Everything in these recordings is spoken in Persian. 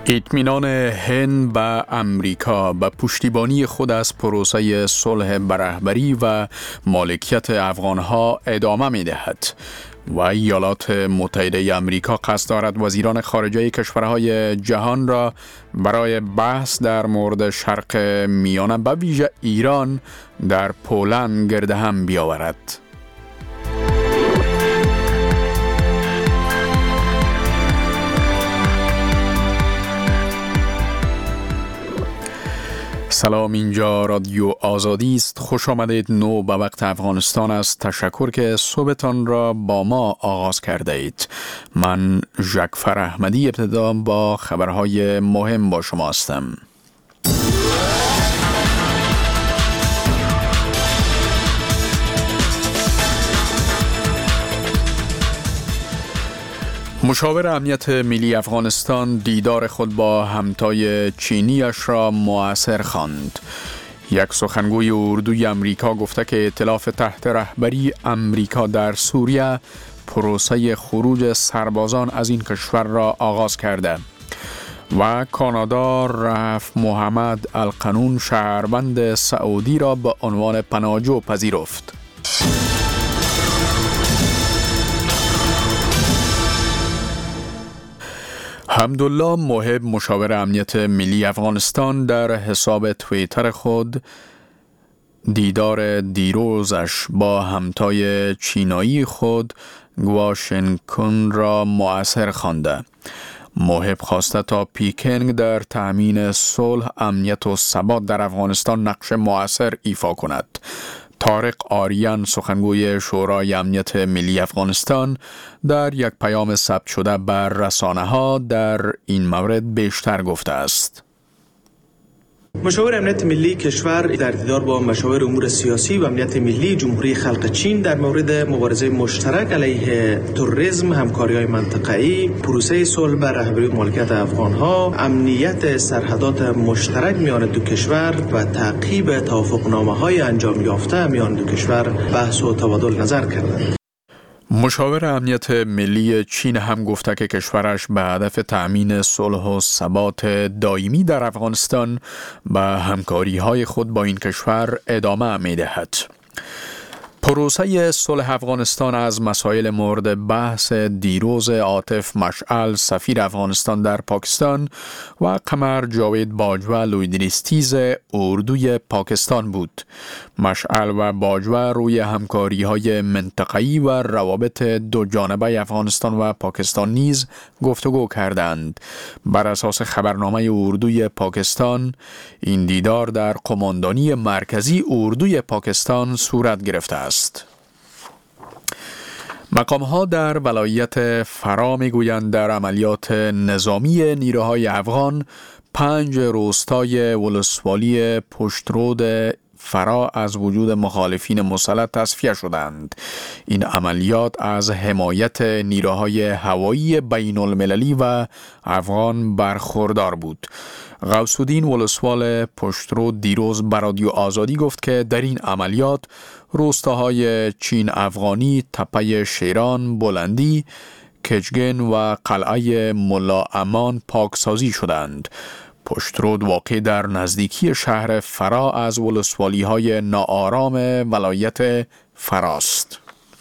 اطمینان هند به امریکا به پشتیبانی خود از پروسه صلح به رهبری و مالکیت افغانها ادامه می دهد و ایالات متحده امریکا قصد دارد وزیران خارجه کشورهای جهان را برای بحث در مورد شرق میانه به ویژه ایران در پولند گرد هم بیاورد. سلام، اینجا رادیو آزادی است. خوش آمدید. نو به وقت افغانستان است. تشکر که صبحتان را با ما آغاز کرده اید. من جعفر احمدی ابتدا با خبرهای مهم با شما هستم. مشاور امنیت ملی افغانستان دیدار خود با همتای چینیش را مؤثر خواند. یک سخنگوی اردوی امریکا گفته که ائتلاف تحت رهبری امریکا در سوریه پروسه خروج سربازان از این کشور را آغاز کرده و کانادا رفت محمد القانون شهروند سعودی را به عنوان پناهجو پذیرفت. حمدالله محب مشاور امنیت ملی افغانستان در حساب توییتر خود دیدار دیروزش با همتای چینایی خود گواشنکن را مؤثر خوانده. محب خواسته تا پیکنگ در تأمین صلح، امنیت و ثبات در افغانستان نقش مؤثر ایفا کند. طارق آریان سخنگوی شورای امنیت ملی افغانستان در یک پیام ثبت شده بر رسانه‌ها در این مورد بیشتر گفته است. مشاور امنیت ملی کشور در دیدار با مشاور امور سیاسی و امنیت ملی جمهوری خلق چین در مورد مبارزه مشترک علیه تروریسم، همکاری‌های منطقه‌ای، پروسه صلح بر رهبری مالکیت افغان‌ها، امنیت سرحدات مشترک میان دو کشور و تعقیب توافقنامه‌های انجام یافته میان دو کشور بحث و تبادل نظر کردند. مشاور امنیت ملی چین هم گفته که کشورش به هدف تأمین صلح و ثبات دائمی در افغانستان به همکاری‌های خود با این کشور ادامه می‌دهد. پروسه صلح افغانستان از مسائل مورد بحث دیروز عاطف مشعل سفیر افغانستان در پاکستان و قمر جاوید باجوه لویدریستیز اردوی پاکستان بود. مشعل و باجوه روی همکاری‌های منطقه‌ای و روابط دو جانبه افغانستان و پاکستان نیز گفتگو کردند. بر اساس خبرنامه اردوی پاکستان، این دیدار در قماندانی مرکزی اردوی پاکستان صورت گرفته است. مقام‌ها در ولایت فرا می‌گویند در عملیات نظامی نیروهای افغان 5 روستای ولسوالی پشترود فرا از وجود مخالفین مسلح تصفیه شدند. این عملیات از حمایت نیروهای هوایی بین المللی و افغان برخوردار بود. غوث الدین ولسوال پشترود دیروز به رادیو آزادی گفت که در این عملیات روستاهای چین افغانی تپه شیران، بلندی، کچگن و قلعه ملا امان پاکسازی شدند. پشترود واقع در نزدیکی شهر فرا از ولسوالی های ناآرام ولایت فراست.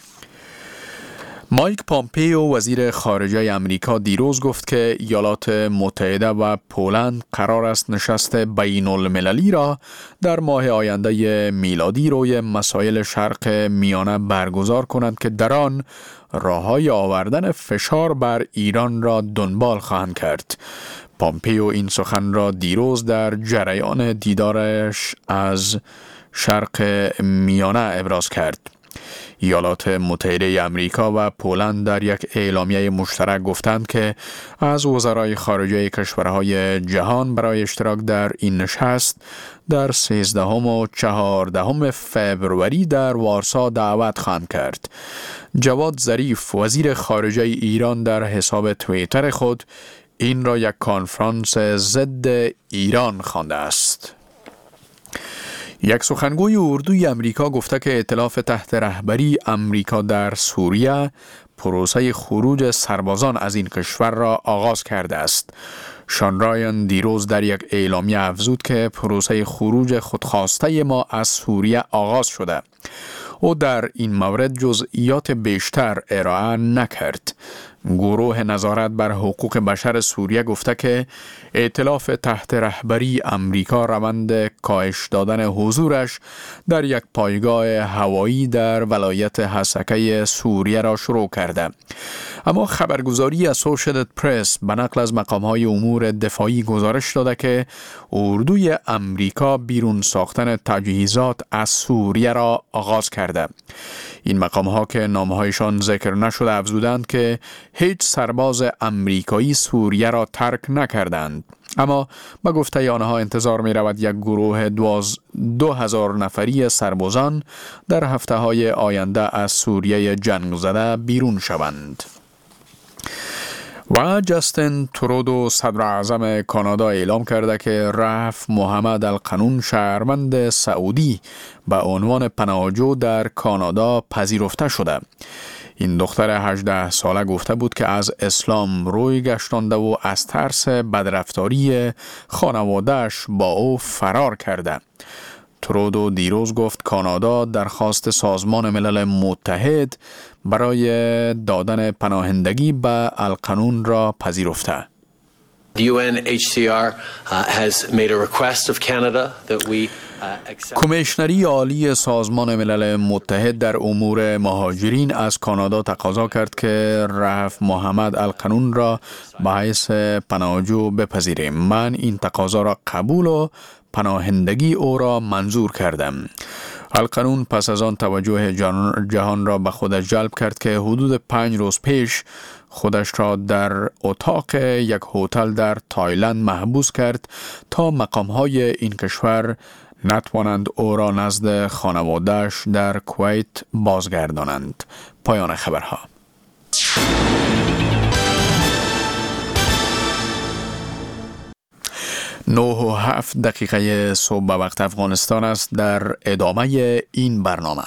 مایک پامپیو وزیر خارجه امریکا دیروز گفت که ایالات متحده و پولند قرار است نشست بین المللی را در ماه آینده میلادی روی مسائل شرق میانه برگزار کنند که در آن راه‌های آوردن فشار بر ایران را دنبال خواهند کرد. پامپیو این سخن را دیروز در جریان دیدارش از شرق میانه ابراز کرد. ایالات متحده امریکا و پولند در یک اعلامیه مشترک گفتند که از وزرای خارجه کشورهای جهان برای اشتراک در این نشست در 13 و 14 فوریه در وارسا دعوت خواهند کرد. جواد ظریف وزیر خارجه ایران در حساب توییتر خود این را یک کنفرانس ضد ایران خوانده است. یک سخنگوی اردوی امریکا گفته که ائتلاف تحت رهبری امریکا در سوریه پروسه خروج سربازان از این کشور را آغاز کرده است. شان رایان دیروز در یک اعلامیه افزود که پروسه خروج خودخواسته ما از سوریه آغاز شده. او در این مورد جزئیات بیشتر ارائه نکرد. گروه نظارت بر حقوق بشر سوریه گفته که ائتلاف تحت رهبری امریکا روند کاهش دادن حضورش در یک پایگاه هوایی در ولایت حسکه سوریه را شروع کرده. اما خبرگزاری اسوشییتد پرس به نقل از مقام‌های امور دفاعی گزارش داده که اردوی امریکا بیرون ساختن تجهیزات از سوریه را آغاز کرده. این مقام‌ها که نامه‌هایشان ذکر نشده افزودند که هیچ سرباز امریکایی سوریه را ترک نکردند، اما به گفته آنها انتظار می رود یک گروه 2000 نفری سربازان در هفته‌های آینده از سوریه جنگ زده بیرون شوند. و جاستین ترودو صدر اعظم کانادا اعلام کرده که رفع محمد القانون شهروند سعودی به عنوان پناهجو در کانادا پذیرفته شده. این دختر 18 ساله گفته بود که از اسلام روی گشتانده و از ترس بدرفتاری خانواده‌اش با او فرار کرده. ترودو دیروز گفت کانادا درخواست سازمان ملل متحد برای دادن پناهندگی به القانون را پذیرفته. UNHCR has made a request of Canada that we کمیشنری عالی سازمان ملل متحد در امور مهاجرین از کانادا تقاضا کرد که رفع محمد القانون را به حیث پناهجو بپذیریم. من این تقاضا را قبول و پناهندگی او را منظور کردم. القانون پس از آن توجه جهان را به خودش جلب کرد که حدود 5 روز پیش خودش را در اتاق یک هتل در تایلند محبوس کرد تا مقام‌های این کشور نتوانند او را نزد خانواده‌اش در کویت بازگردانند. پایان خبرها. 9:07 صبح به وقت افغانستان است. در ادامه این برنامه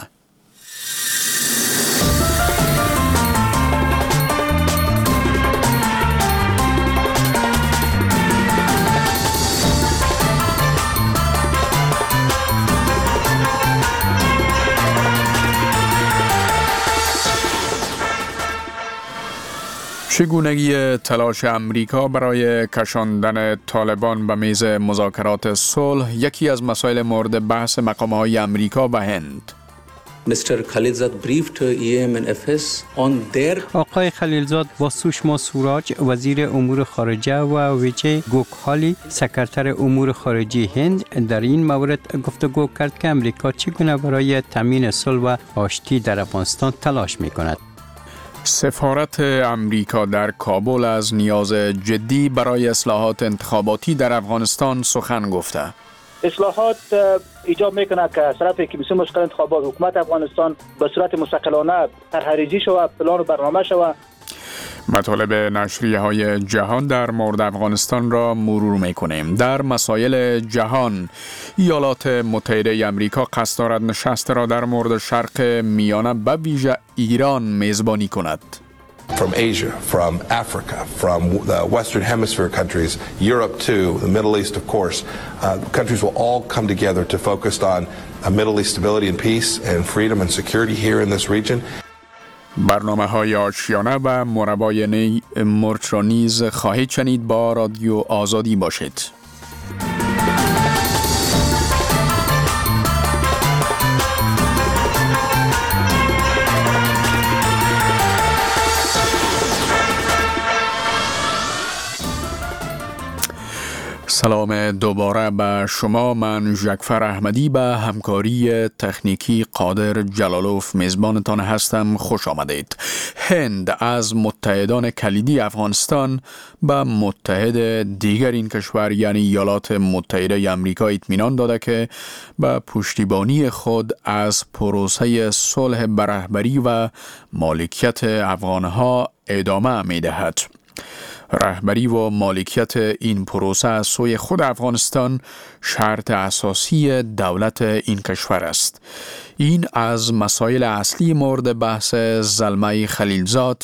چگونگی تلاش امریکا برای کشاندن طالبان به میز مذاکرات صلح یکی از مسائل مورد بحث مقام‌های امریکا و هند. Mr. Khalilzad briefed EMNFS on their آقای خلیلزاد با سوشما سوراج وزیر امور خارجه و ویجی گوکهالی سکرتر امور خارجه هند در این مورد گفتگو کرد که امریکا چگونه برای تامین صلح و آشتی در افغانستان تلاش می‌کند. سفارت امریکا در کابل از نیاز جدی برای اصلاحات انتخاباتی در افغانستان سخن گفته. اصلاحات ایجاب میکنه که طرف که بسیار مشکل انتخابات حکومت افغانستان به صورت مستقلانه طرحریزی شود، پلان و برنامه شود. مطالب نشریه‌های جهان در مورد افغانستان را مرور می‌کنیم. در مسائل جهان، ایالات متحده امریکا قصد دارد نشست را در مورد شرق میانه به ویژه ایران میزبانی کند. From Asia, from Africa, from the Western Hemisphere countries, Europe too, the Middle East of course, countries will all come together to focus on Middle East stability and peace and freedom and security here in this region. برنامه‌های آشیانه و مربای مرچ را نیز خواهید شنید. با رادیو آزادی باشید. سلام دوباره به شما. من ژکفر احمدی به همکاری تکنیکی قادر جلالوف میزبانتان هستم. خوش آمدید. هند از متحدان کلیدی افغانستان به متحد دیگر این کشور یعنی ایالات متحده امریکا اطمینان داده که به پشتیبانی خود از پروسه صلح به رهبری و مالکیت افغانها ادامه می‌دهد. رهبری و مالکیت این پروسه از سوی خود افغانستان شرط اساسی دولت این کشور است. این از مسائل اصلی مورد بحث زلمه خلیلزاد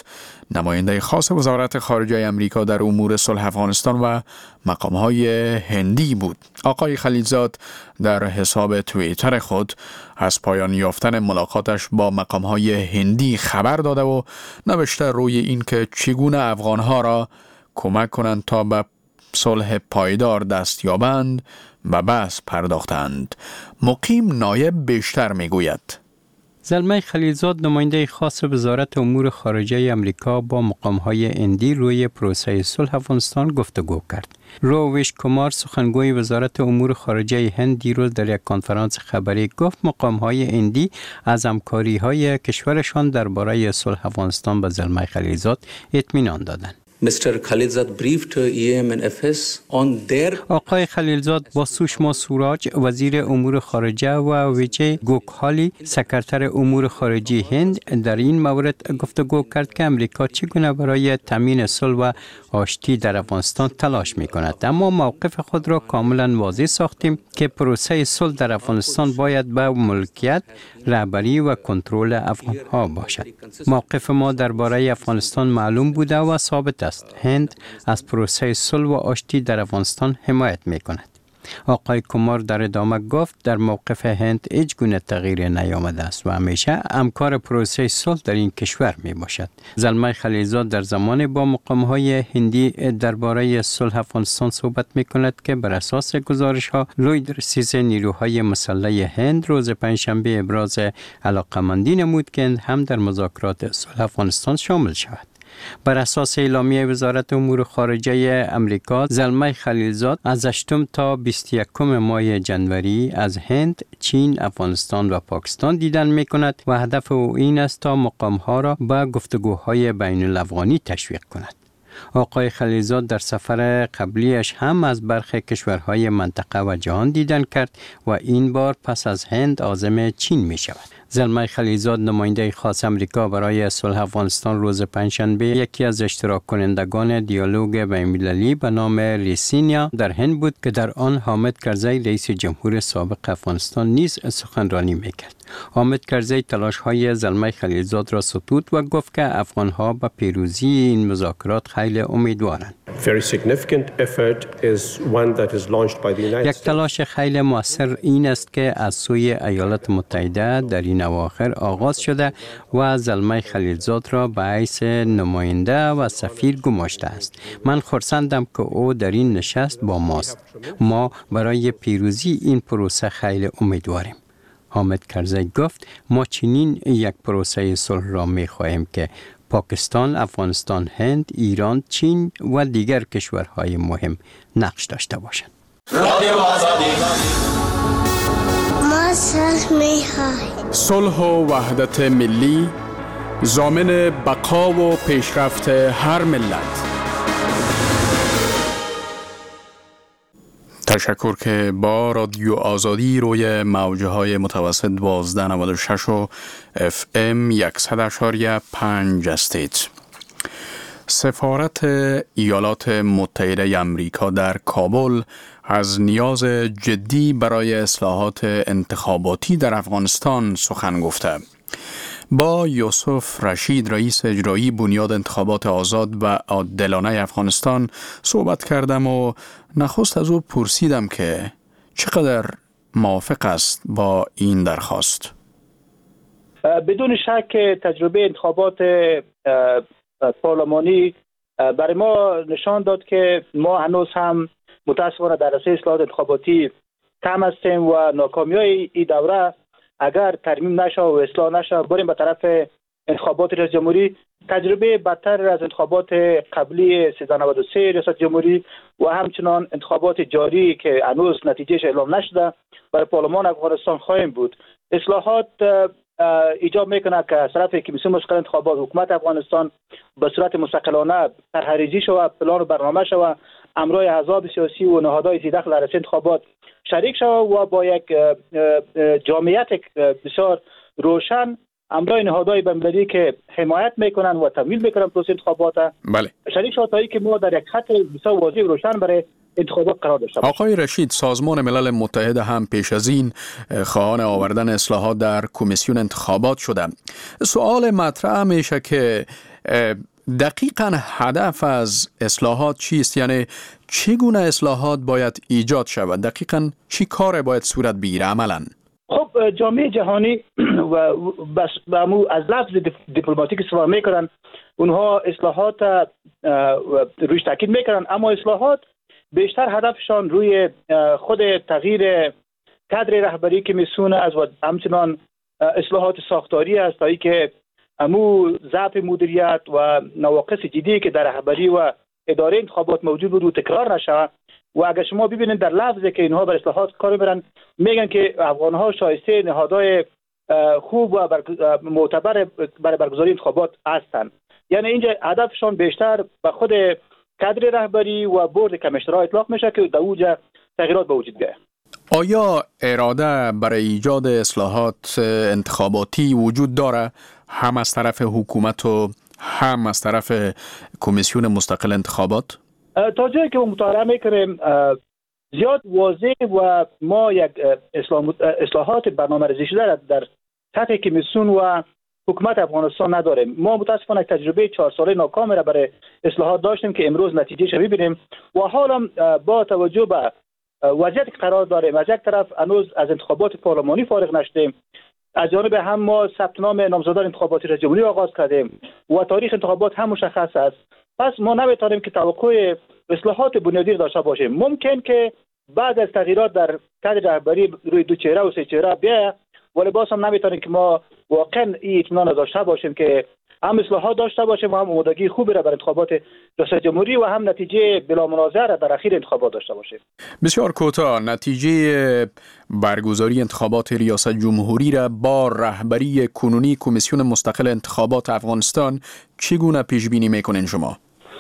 نماینده خاص وزارت خارجه امریکا در امور صلح افغانستان و مقام‌های هندی بود. آقای خلیلزاد در حساب توییتر خود از پایان یافتن ملاقاتش با مقام‌های هندی خبر داده و نوشته روی این که چگونه افغان‌ها را کمک کنند تا به صلح پایدار دست یابند و بحث پرداختند. مقیم نایب بیشتر میگوید. زلمه خلیلزاد نماینده خاص وزارت امور خارجه امریکا با مقام‌های هندی روی پروسه صلح افغانستان گفتگو کرد. رویش کمار سخنگوی وزارت امور خارجه هند دیروز در یک کنفرانس خبری گفت مقام‌های هندی از همکاری‌های کشورشان درباره صلح افغانستان به زلمه خلیلزاد اطمینان دادند. Mr. Khalilzad briefed EAM and FS on their آقای خلیلزاد با سوشما سوراج وزیر امور خارجه و ویجی گوکهالی سکرتر امور خارجه هند در این مورد گفتگو کرد که امریکا چگونه برای تامین صلح و آشتی در افغانستان تلاش می‌کند. اما موقف خود را کاملا واضح ساختیم که پروسه صلح در افغانستان باید به ملکیت، رهبری و کنترل افغان‌ها باشد. موقف ما درباره افغانستان معلوم بوده و ثابت است. هند از پروسه صلح و آشتی در افغانستان حمایت می‌کند. آقای کمار در ادامه گفت در موقف هند هیچ گونه تغییر نیامده است و همیشه همکار پروسه صلح در این کشور می باشد. زلمه خلیلزاد در زمان با مقام‌های هندی درباره صلح افغانستان صحبت می کند که بر اساس گزارش‌ها لوید رسیز نیروهای مسلح هند روز پنجشنبه ابراز علاقه‌مندی نمود که هند هم در مذاکرات صلح افغانستان شامل شود. بر اساس اعلامیه وزارت امور خارجه امریکا، زلمه خلیلزاد از 8 تا 21 ماه جنوری از هند، چین، افغانستان و پاکستان دیدن می کند و هدف او این است تا مقام‌ها را به گفتگوهای بین الافغانی تشویق کند. آقای خلیلزاد در سفر قبلیش هم از برخی کشورهای منطقه و جهان دیدن کرد و این بار پس از هند عازم چین می شود. زلمه خلیلزاد نماینده خاص امریکا برای صلح افغانستان روز پنجشنبه یکی از اشتراک کنندگان دیالوگ بین‌المللی به نام ریسینیا در هند بود که در آن حامد کرزی رئیس جمهور سابق افغانستان نیز سخنرانی میکرد. حامد کرزی تلاش‌های زلمه خلیلزاد را ستود و گفت که افغان‌ها به پیروزی این مذاکرات خیلی امیدوارند. یک تلاش خیلی مؤثر این است که از سوی ایالات متحده در این اواخر آغاز شده و زلمه خلیلزاد را به حیث نماینده و سفیر گماشته است. من خرسندم که او در این نشست با ماست. ما برای پیروزی این پروسه خیلی امیدواریم. حامد کرزی گفت ما چنین یک پروسه صلح را می خواهیم که پاکستان، افغانستان، هند، ایران، چین و دیگر کشورهای مهم نقش داشته باشند. صلح و وحدت ملی ضامن بقا و پیشرفت هر ملت. تشکر که با رادیو آزادی روی موجهای متوسط 1296 و FM 100.5 هستید. سفارت ایالات متحده آمریکا در کابل از نیاز جدی برای اصلاحات انتخاباتی در افغانستان سخن گفته. با یوسف رشید رئیس اجرایی بنیاد انتخابات آزاد و عادلانه افغانستان صحبت کردم و نخست از او پرسیدم که چقدر موافق است با این درخواست. بدون شک تجربه انتخابات پارلمانی برای ما نشان داد که ما هنوز هم متاسفانه در راسته اصلاحات انتخاباتی کم هستیم و ناکامی‌های این دوره اگر ترمیم نشه و اصلاح نشه بریم به طرف انتخابات ریاست جمهوری، تجربه بدتر از انتخابات قبلی 1393 ریاست جمهوری و همچنان انتخابات جاری که هنوز نتیجهش اعلام نشده برای پارلمان افغانستان خواهیم بود. اصلاحات ایجاب میکنه که از طرف کمیسیون مشکل انتخابات حکومت افغانستان به صورت مستقلانه طرحریزی شود، پلان و برنامه شود، امرای احزاب سیاسی و نهادهای ذی‌دخل در انتخابات شریک شود و با یک جامعیت بسیار روشن امرای نهادهای بین‌المللی که حمایت میکنن و تمویل میکنن پروسه انتخابات بله شریک شود تا اینکه ما در یک خط بسیار واضح و روشن برای انتخابات قرار داشته باشیم. آقای رشید، سازمان ملل متحد هم پیش از این خواهان آوردن اصلاحات در کمیسیون انتخابات شده. سوال مطرح میشه که دقیقاً هدف از اصلاحات چیست؟ یعنی چگونه اصلاحات باید ایجاد شود؟ دقیقاً چی کار باید صورت بگیره عملاً؟ خب جامعه جهانی و بس از لفظ دیپلماتیک استفاده میکنن، اونها اصلاحات رویش تاکید میکنن، اما اصلاحات بیشتر هدفشان روی خود تغییر کادر رهبری که میسونه از و همچنان اصلاحات ساختاری است تا اینکه امو ضعف مدیریت و نواقص جدی که در رهبری و اداره انتخابات موجود بود و تکرار نشود. و اگر شما ببینید در لفظی که اینها بر اصلاحات کار میبرن، میگن که افغانها شایسته نهادهای خوب و معتبر برای برگزاری انتخابات هستند. یعنی اینجا هدفشان بیشتر به خود کادر رهبری و بورد کمیشنرها اطلاق میشه که در اوجا تغییرات به وجود بیاید. آیا اراده برای ایجاد اصلاحات انتخاباتی وجود داره، هم از طرف حکومت و هم از طرف کمیسیون مستقل انتخابات؟ تا جایی که ما مطالعه میکنیم زیاد واضح و ما یک اصلاحات برنامه‌ریزی شده در سطح کمیسیون و حکومت افغانستان نداریم. ما متاسفانه تجربه 4 ساله ناکام را برای اصلاحات داشتیم که امروز نتیجهش رو می‌بینیم و حالا با توجه به وضعیت قرار داریم، از یک طرف هنوز از انتخابات پارلمانی فارغ نشدیم، از جانب هم ما ثبت نام نامزدان انتخاباتی رئیس جمهوری آغاز کردیم و تاریخ انتخابات هم مشخص است. پس ما نمیتونیم که توقع اصلاحات بنیادی داشته باشیم. ممکن که بعد از تغییرات در کادر رهبری روی 2 چهره و 3 چهره بیاید، ولی باز هم نمیتونیم که ما واقعا این اطمینان داشته باشیم که هم اصلاحات داشته باشیم و هم آمادگی خوبی را برای انتخابات ریاست جمهوری و هم نتیجه بلا منازعه را در اخیر انتخابات داشته باشیم. بسیار کوتاه، نتیجه برگزاری انتخابات ریاست جمهوری را با رهبری کنونی کمیسیون مستقل انتخابات افغانستان چگونه پیش بینی میکنین شما؟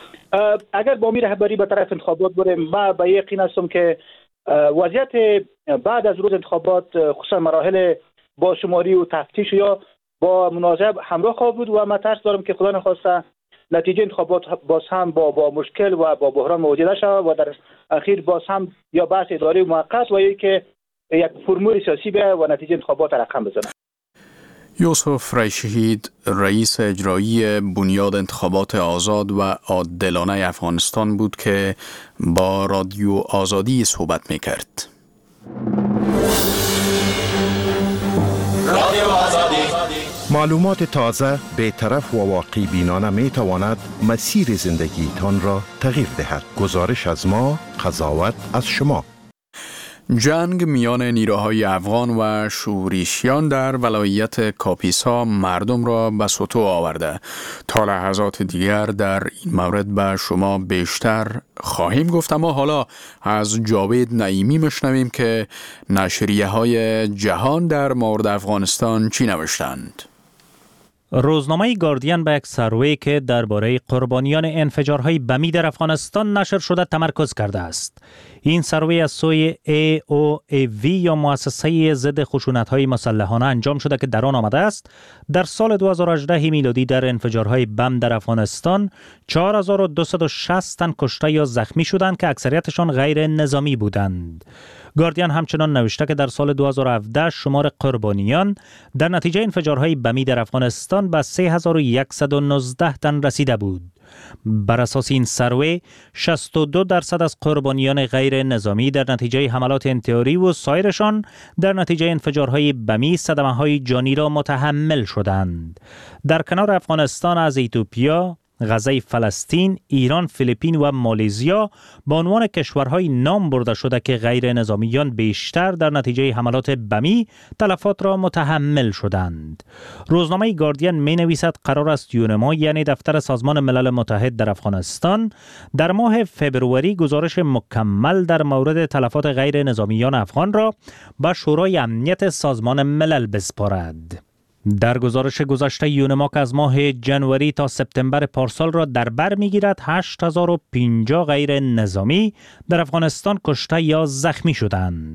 اگر با می رهبری به طرف انتخابات بریم، ما به یقین هستم که وضعیت بعد از روز انتخابات خصوصا مراحل با شماری و تفتیش یا با منازعه همراه خواهد بود و من ترس دارم که خدا نخواسته نتیجه انتخابات باز هم با مشکل و با بحران مواجه نشود و در اخیر باز هم یا بحث اداری موقت و یا که یک فرمول سیاسی به و نتیجه انتخابات رقم بزنه. یوسف ریشهید، رئیس اجرایی بنیاد انتخابات آزاد و عادلانه افغانستان بود که با رادیو آزادی صحبت میکرد. معلومات تازه، بی‌طرف و واقعی بینانه می تواند مسیر زندگیتان را تغییر دهد. گزارش از ما، قضاوت از شما. جنگ میان نیروهای افغان و شوریشیان در ولایت کاپیسا مردم را به سطوح آورده. تا لحظات دیگر در این مورد به شما بیشتر خواهیم گفت، اما حالا از جاوید نعیمی مشنویم که نشریه های جهان در مورد افغانستان چی نوشتند. روزنامه گاردین به یک سروی که درباره قربانیان انفجارهای بمی در افغانستان نشر شده تمرکز کرده است. این سروی از سوی AOAV یا مؤسسه ضد خشونت‌های مسلحانه انجام شده که در آن آمده است در سال 2018 میلادی در انفجارهای بم در افغانستان 4260 تن کشته یا زخمی شدند که اکثریتشان غیر نظامی بودند. گاردین همچنان نوشته که در سال 2017 شمار قربانیان در نتیجه انفجارهای بمی در افغانستان به 3119 تن رسیده بود. بر اساس این سروی 62% از قربانیان غیر نظامی در نتیجه حملات انتحاری و سایرشان در نتیجه انفجارهای بمی صدمه‌های جانی را متحمل شدند. در کنار افغانستان از ایتوپیا، غزه فلسطین، ایران، فیلیپین و مالزیا به عنوان کشورهای نام برده شده که غیر نظامیان بیشتر در نتیجه حملات بمی تلفات را متحمل شدند. روزنامه گاردین می نویسد قرار است یونما یعنی دفتر سازمان ملل متحد در افغانستان در ماه فبروری گزارش مکمل در مورد تلفات غیر نظامیان افغان را به شورای امنیت سازمان ملل بسپارد. در گزارش گذشته یونما که از ماه جنوری تا سپتامبر پارسال را در بر می‌گیرد 8050 غیر نظامی در افغانستان کشته یا زخمی شدند.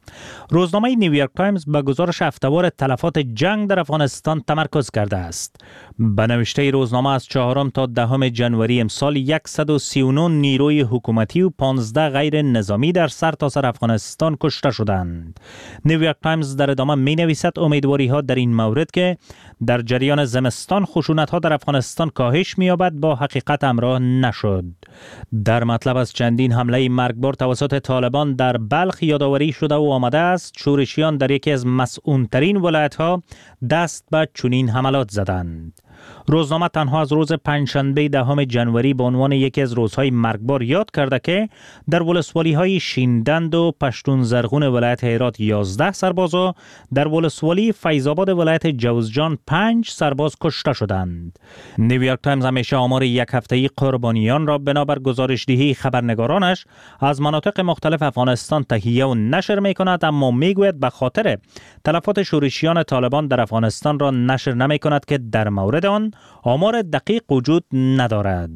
روزنامه نیویورک تایمز به گزارش هفته‌وار تلفات جنگ در افغانستان تمرکز کرده است. به نوشته روزنامه از 4 تا 10 جنوری امسال 139 نیروی حکومتی و 15 غیر نظامی در سرتاسر افغانستان کشته شدند. نیویورک تایمز در ادامه می نویسد امیدواری ها در این مورد که در جریان زمستان خشونت ها در افغانستان کاهش می یابد با حقیقت همراه نشد. در مطلب از چندین حمله مرگبار توسط طالبان در بلخ یادآوری شده و آمده است شورشیان در یکی از مسئول‌ترین ولایت‌ها دست به چنین حملات زدند. روزنامه تنها از روز پنجشنبه 10 جنوری به عنوان یکی از روزهای مرگبار یاد کرده که در ولسوالی‌های شیندند و پشتون زرغون ولایت هرات 11 سرباز و در ولسوالی فیض‌آباد ولایت جوزجان 5 سرباز کشته شدند. نیویورک تایمز همیشه آمار یک هفته‌ای قربانیان را بنابر گزارش‌دهی خبرنگارانش از مناطق مختلف افغانستان تهیه و نشر می‌کند، اما می‌گوید به خاطر تلفات شورشیان طالبان در افغانستان را نشر نمی‌کند که در مورد آن آمار دقیق وجود ندارد.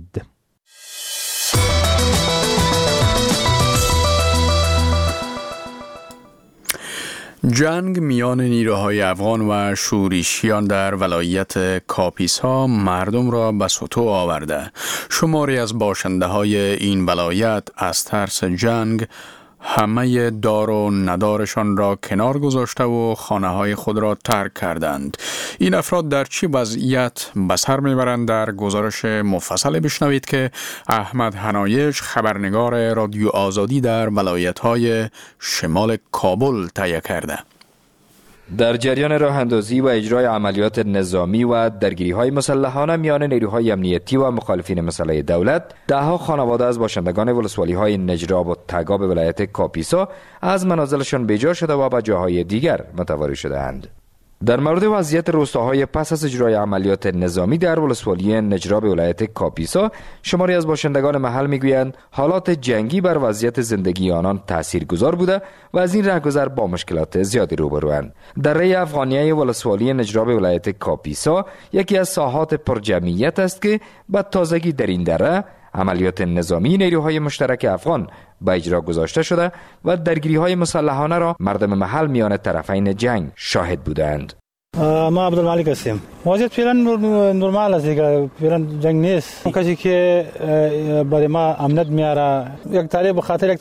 جنگ میان نیروهای افغان و شورشیان در ولایت کاپیسا مردم را به سطوح آورده. شماری از باشنده های این ولایت از ترس جنگ همه دار و ندارشان را کنار گذاشته و خانه های خود را ترک کردند. این افراد در چه وضعیت به سر میبرند؟ در گزارش مفصل بشنوید که احمد حنایش خبرنگار رادیو آزادی در ولایت های شمال کابل تهیه کرده. در جریان راه اندازی و اجرای عملیات نظامی و درگیری‌های مسلحانه میان نیروهای امنیتی و مخالفین مسلح دولت، دهها خانواده از باشندگان ولسوالی‌های نجراب و تگاب ولایت کاپیسا از منازلشان بیجا شده و به جاهای دیگر متواری شده‌اند. در مورد وضعیت روستاهای پس از اجرای عملیات نظامی در ولسوالی نجراب ولایت کاپیسا، شماری از باشندگان محل میگویند حالات جنگی بر وضعیت زندگی آنان تاثیرگذار بوده و از این رهگذر با مشکلات زیادی روبروند. دره افغانیه ولسوالی نجراب ولایت کاپیسا یکی از ساحات پرجمعیت است که به تازگی در این دره عملیات نظامی نیروهای مشترک افغان به اجرا گذاشته شده و درگیری‌های مسلحانه را مردم محل میان طرفین جنگ شاهد بودند. ما عبدالمالک هستیم. وضعیت فعلا نرمال است دیگه، فعلا جنگ نیست. کسی که برای ما امنیت میاره، یک طالب خاطر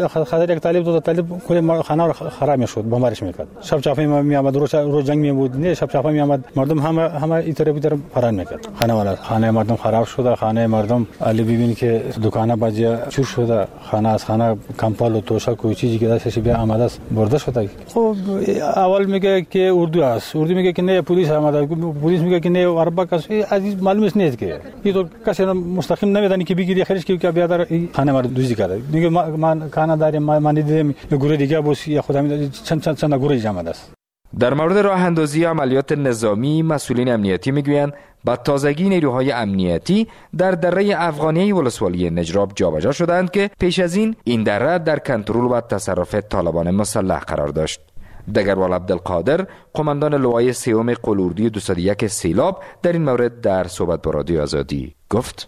یک طالب دو طالب کل خانه رو خراب میشد، بمبارش میکرد. شب چاپی می آمد، روز جنگ می بود، نه شب چاپی می آمد، مردم همه این طرف فرار میکرد. خانه مردم خراب شده، خانه مردم علی ببین که دکانه باجی چور شده، خانه از خانه کمپال و توشک کوئی چیزی که دستش بیا آمده است برده شده. خب اول میگه که اردو است، اردو میگه که نه پلیس آمده، پلیس میگه که نه اربع کس، عزیز معلوم نیست که این تو کسی مستقیم نمیدونی که بگیری خریش که بیا در خانه مرد دوزی کرده. میگه من خانه دارم، من دیدم یه گوره دیگه بس یا خودم چند گوره جمع است. در مورد راه اندازی عملیات نظامی، مسئولین امنیتی میگویند با تازگی نیروهای امنیتی در دره افغانیه ولسوالی نجراب جابجا شدند که پیش از این دره در کنترل و تصرف طالبان مسلح قرار داشت. دگروال عبدالقادر، قماندان لوای سوم قلوردی 201 سیلاب، در این مورد در صحبت با رادیو آزادی گفت: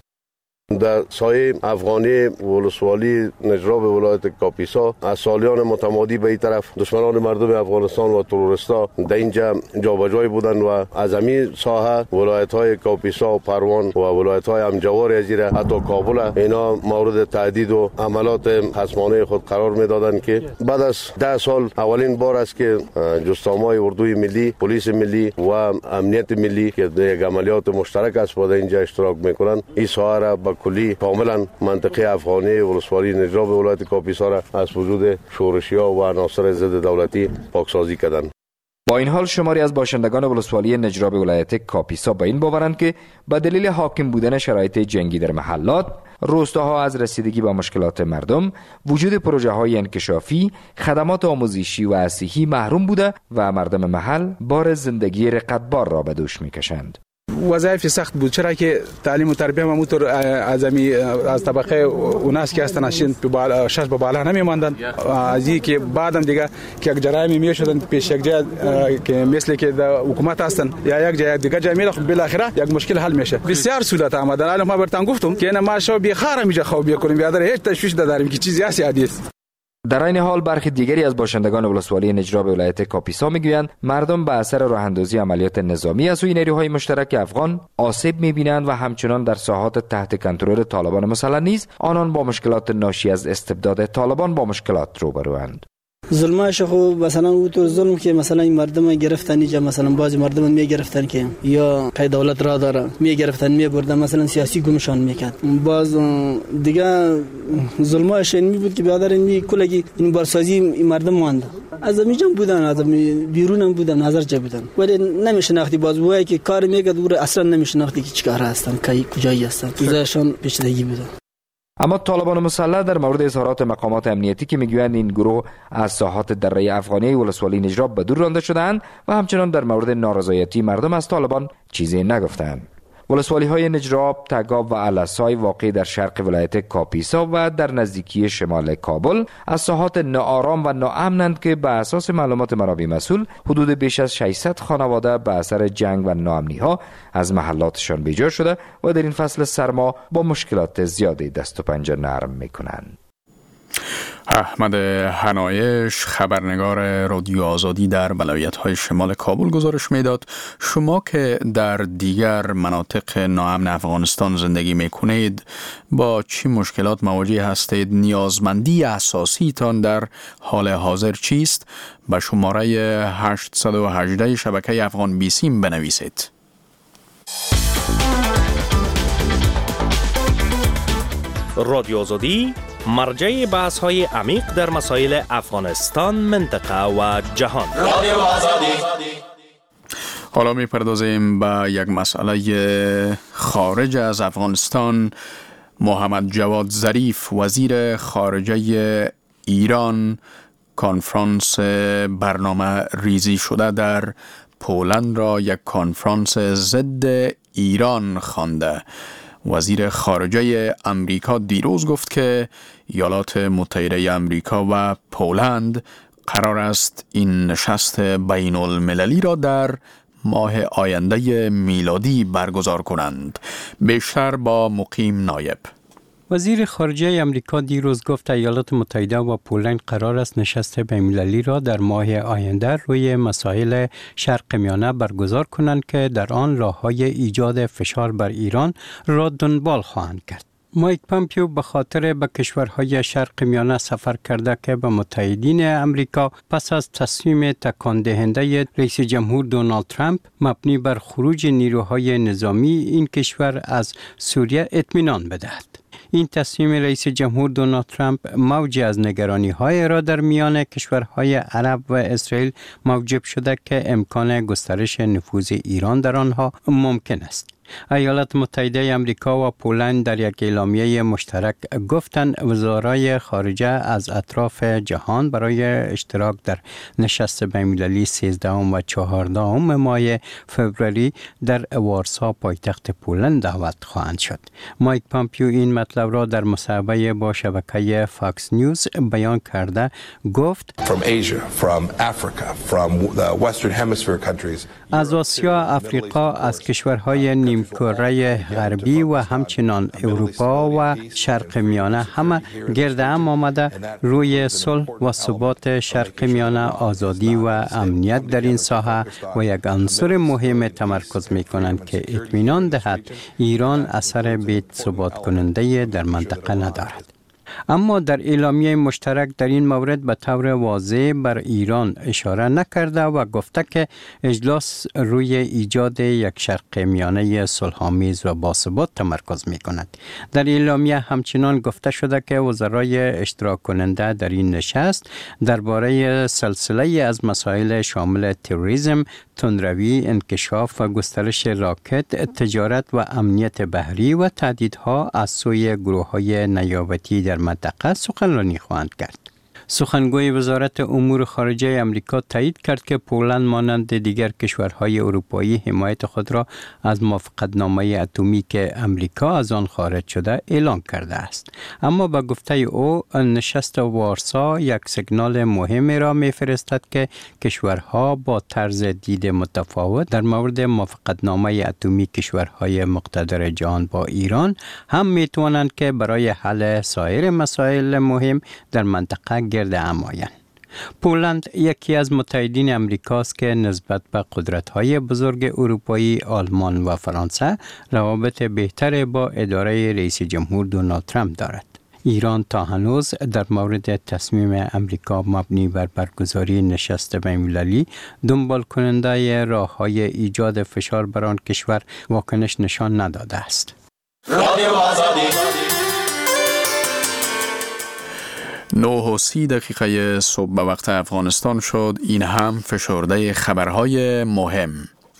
در سایه افغانی ولسوالی نجراب ولایت کاپیسا از سالیان متمادی به این طرف دشمنان مردم افغانستان و تروریستا در اینجا جابجایی بودند و از همین ساحه ولایت‌های کاپیسا و پروان و ولایت‌های همجوار ازیره حتی کابل اینا مورد تهدید و عملات خصمانه خود قرار می‌دادند که بعد از 10 سال اولین بار است که جسته‌های اردوی ملی، پلیس ملی و امنیت ملی که در عملیات مشترک است با اینجا اشتراک می‌کنند. این ساحه را کلی کاملا منطقه افغانی ولسوالی نجراب ولایت کاپیسا را از وجود شورشی‌ها و عناصر ضد دولتی پاکسازی کردند. با این حال شماری از باشندگان ولسوالی نجراب ولایت کاپیسا به این باورند که به دلیل حاکم بودن شرایط جنگی در محلات، روستاها از رسیدگی به مشکلات مردم، وجود پروژه‌های انکشافی، خدمات آموزشی و صحی محروم بوده و مردم محل بار زندگی رقتبار را به دوش می‌کشند. وظایف سخت بود، چرا که تعلیم و تربیه همونطور از طبقه اوناس که هستن شش به بالا نمی‌ماندن، از این که بعدم دیگه که یک جرایم می‌شدن پیش یک جای که مثل که حکومت هستن یا یک جای دیگه جای میره، بالاخره یک مشکل حل میشه. بسیار سهولت آمدن. الان ما براتون گفتم که ما شو بخار میجا خواب بکنیم، بیادر هیچ تشویش نداریم که چیزی هست عادی است. در این حال برخی دیگری از باشندگان ولسوالی نجراب ولایت کاپیسا میگویند مردم به اثر راه اندازی عملیات نظامی از سوی نیروهای مشترک افغان آسیب میبینند و همچنان در ساحات تحت کنترل طالبان مسلح نیز آنان با مشکلات ناشی از استبداد طالبان با مشکلات روبروند. ظلمش خو مثلا اونطور ظلم که مثلا این مردم گرفتن اینجا، مثلا بعضی مردم میگرفتن که یا قید دولت را داره میگرفتن میبردن، مثلا سیاسی گمشان میکرد. باز دیگه ظلمش این بود که برادر این کلگی این بارسازی این مردم ماند از اینجا بودن، از بیرون هم بودن، نظر جا بودن، ولی نمیشناختی باز وای که کار میکرد و اصلا نمیشناختی که چیکار هستن کی کجایی هستن، چیزاشون پیچیدگی بود. اما طالبان مسلح در مورد اظهارات مقامات امنیتی که میگویند این گروه از ساحات دره افغانی ولسوالی نجراب به دور رانده شدند و همچنان در مورد نارضایتی مردم از طالبان چیزی نگفتند. ولسوالی های نجراب، تگاب و علسای واقع در شرق ولایت کاپیسا و در نزدیکی شمال کابل از ساحات ناآرام و ناامنند که به اساس معلومات منابع مسئول حدود بیش از 600 خانواده به اثر جنگ و ناامنی ها از محلاتشان بیجار شده و در این فصل سرما با مشکلات زیادی دست و پنجه نرم میکنند. احمد حنایش، خبرنگار رادیو آزادی در ولایت‌های شمال کابل گزارش میداد. شما که در دیگر مناطق ناامن افغانستان زندگی میکنید با چی مشکلات مواجه هستید؟ نیازمندی اساسی تان در حال حاضر چیست؟ به شماره 818 شبکه افغان بیسیم بنویسید. رادیو آزادی مرجع بحث‌های عمیق در مسائل افغانستان، منطقه و جهان. رادیو آزادی. حالا می‌پردازیم به یک مسئله خارج از افغانستان. محمد جواد ظریف، وزیر خارجه ایران، کنفرانس برنامه ریزی شده در پولند را یک کنفرانس ضد ایران خوانده. وزیر خارجه امریکا دیروز گفت که ایالات متحده امریکا و پولند قرار است این نشست بین المللی را در ماه آینده میلادی برگزار کنند. بیشتر با مقیم نایب. وزیر خارجه امریکا دیروز گفت ایالات متحده و پولند قرار است نشست بین‌المللی را در ماه آینده روی مسائل شرق میانه برگزار کنند که در آن راه‌های ایجاد فشار بر ایران را دنبال خواهند کرد. مایک پامپیو به خاطر به کشورهای شرق میانه سفر کرده که به متحدین امریکا پس از تصمیم تکان دهنده رئیس جمهور دونالد ترامپ مبنی بر خروج نیروهای نظامی این کشور از سوریه اطمینان بدهد. این تصمیم رئیس جمهور دونالد ترامپ موج از نگرانی‌های را در میان کشورهای عرب و اسرائیل موجب شده که امکان گسترش نفوذ ایران در آنها ممکن است. ایالات متحده امریکا و پولند در یک اعلامیه مشترک گفتند وزرای خارجه از اطراف جهان برای اشتراک در نشست بین‌المللی 13 و 14 ماه فوریه در وارسا پایتخت پولند دعوت خواهند شد. مایک پامپیو این مطلب را در مصاحبه با شبکه فاکس نیوز بیان کرده گفت از آسیا، افریقا، از کشورهای نیمکره غربی و همچنان اروپا و شرق میانه همه گرد هم آمده روی صلح و ثبات شرق میانه، آزادی و امنیت در این ساحه و یک عنصر مهم تمرکز می کنند که اطمینان دهد ایران اثر بی‌ثبات کننده در منطقه ندارد. اما در اعلامیه مشترک در این مورد به طور واضح بر ایران اشاره نکرده و گفته که اجلاس روی ایجاد یک شرق میانه صلح‌آمیز و باثبات تمرکز می کند. در اعلامیه همچنان گفته شده که وزرای اشتراک کننده در این نشست درباره سلسله از مسائل شامل تروریسم، تندروی، انکشاف و گسترش راکت، تجارت و امنیت بحری و تهدیدها از سوی گروه‌های نیابتی در منطقه سخنرانی خواهند کرد. سخنگوی وزارت امور خارجه امریکا تایید کرد که پولند مانند دیگر کشورهای اروپایی حمایت خود را از موافقتنامه اتمی که امریکا از آن خارج شده اعلام کرده است. اما به گفته او نشست وارسا یک سیگنال مهم را می‌فرستد که کشورها با طرز دید متفاوت در مورد موافقتنامه اتمی کشورهای مقتدر جهان با ایران هم می‌توانند که برای حل سایر مسائل مهم در منطقه گرد هم آیند. پولند یکی از متحدین امریکاست که نسبت به قدرت‌های بزرگ اروپایی، آلمان و فرانسه روابط بهتر با اداره رئیس جمهور دونالد ترامپ دارد. ایران تا هنوز در مورد تصمیم امریکا مبنی بر برگزاری نشست بین‌المللی دنبال کننده راه‌های ایجاد فشار بر آن کشور واکنش نشان نداده است. رادیو آزادی 9:30 صبح به وقت افغانستان شد. این هم فشرده خبرهای مهم.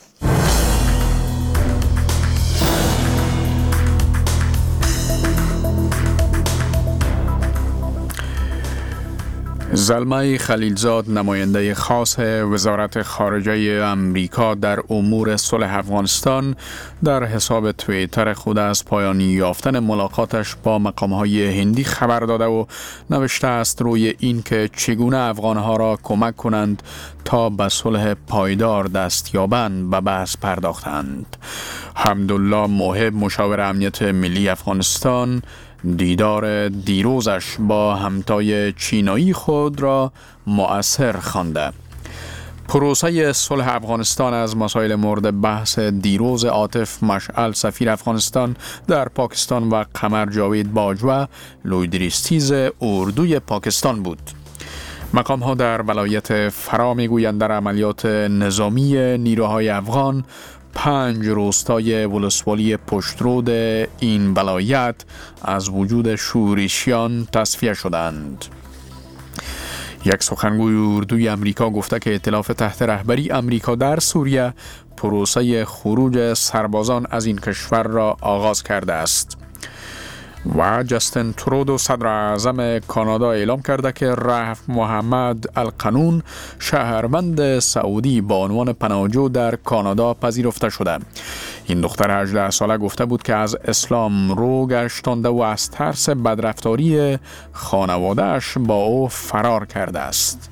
زلمه خلیلزاد، نماینده خاص وزارت خارجه امریکا در امور صلح افغانستان، در حساب توییتر خود از پایان یافتن ملاقاتش با مقام‌های هندی خبر داده و نوشته است روی این که چگونه افغان‌ها را کمک کنند تا به صلح پایدار دست یابند به بحث پرداختند. حمدالله محب، مشاور امنیت ملی افغانستان، دیدار دیروزش با همتای چینایی خود را مؤثر خوانده. پروسه صلح افغانستان از مسائل مورد بحث دیروز عاطف مشعل، سفیر افغانستان در پاکستان، و قمر جاوید باجوه، لویدریستیز اردوی پاکستان بود. مقام ها در ولایت فرا میگویند در عملیات نظامی نیروهای افغان 5 روستای ولسوالی پشترود این ولایت از وجود شورشیان تصفیه شدند. یک سخنگوی اردوی امریکا گفته که ائتلاف تحت رهبری امریکا در سوریه پروسه خروج سربازان از این کشور را آغاز کرده است. و جاستین ترودو، صدر اعظم کانادا، اعلام کرده که رفع محمد القانون، شهروند سعودی با عنوان پناهجو در کانادا پذیرفته شده. این دختر 18 ساله گفته بود که از اسلام رو گشتانده و از ترس بدرفتاری خانواده‌اش با او فرار کرده است.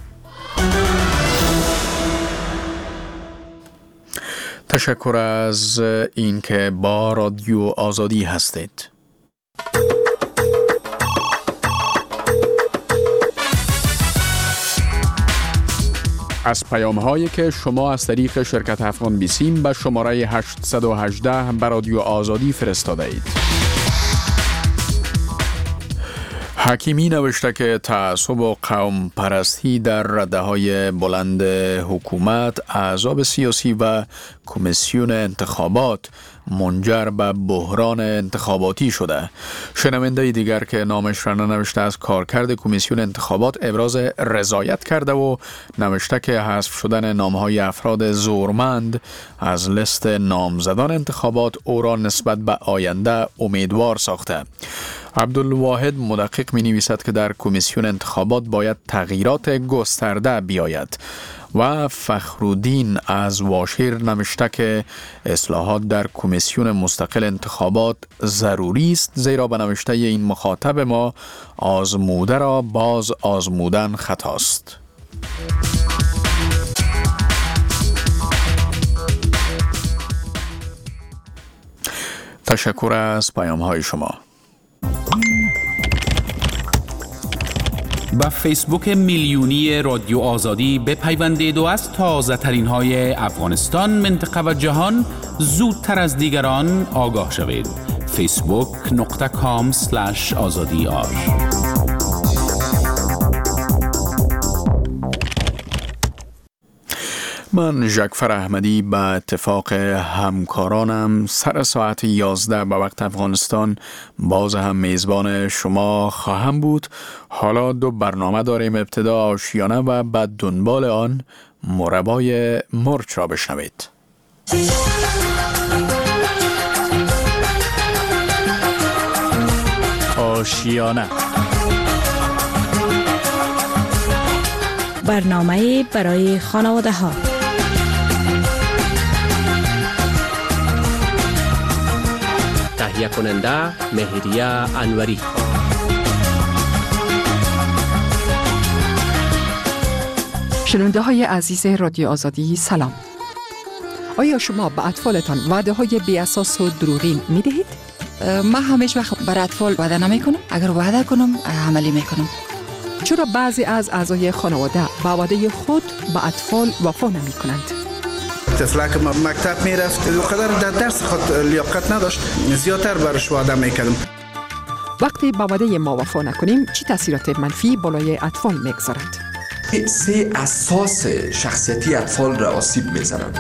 تشکر از این که با رادیو آزادی هستید. از پیام هایی که شما از طریق شرکت افغان بیسیم به شماره 818 به رادیو آزادی فرستاده اید. حکیمی نوشته که تعصب و قوم پرستی در رده های بلند حکومت، احزاب سیاسی و کمیسیون انتخابات منجر به بحران انتخاباتی شده. شنونده دیگر که نامش را ننوشته از کارکرد کمیسیون انتخابات ابراز رضایت کرده و نوشته که حذف شدن نامهای افراد زورمند از لیست نامزدان انتخابات او را نسبت به آینده امیدوار ساخته. عبدالواحد مدقق می نویسد که در کمیسیون انتخابات باید تغییرات گسترده بیاید. و فخرالدین از واشیر نوشته که اصلاحات در کمیسیون مستقل انتخابات ضروری است، زیرا به نوشته این مخاطب ما آزموده را باز آزمودن خطاست. تشکر از پیام های شما. با فیسبوک میلیونی رادیو آزادی بپیوندید و از تازه ترین های افغانستان، منطقه و جهان زودتر از دیگران آگاه شوید. facebook.com/azadi. من ژکفر احمدی به اتفاق همکارانم سر ساعت 11 به وقت افغانستان باز هم میزبان شما خواهم بود. حالا 2 برنامه داریم. ابتدا آشیانه و بعد دنبال آن مربای مرچ را بشنوید. آشیانه، برنامه برای خانواده ها. تهیه کننده مهریه انوری. شنونده های عزیز رادیو آزادی سلام. آیا شما به اطفالتان وعده های بی اساس و دروغین می دهید؟ من همیشه وقت بر اطفال وعده نمی کنم. اگر وعده کنم عملی می کنم. چرا بعضی از اعضای خانواده با وعده خود به اطفال وفا نمی کنند؟ طفلک مکتب میرفت قدر در درس خود لیاقت نداشت، زیادتر برش وعده میکردم. وقتی با وعده ما وفا نکنیم چی تاثیرات منفی بالای اطفال میگذارد؟ 3 اساس شخصیتی اطفال را آسیب میزنند.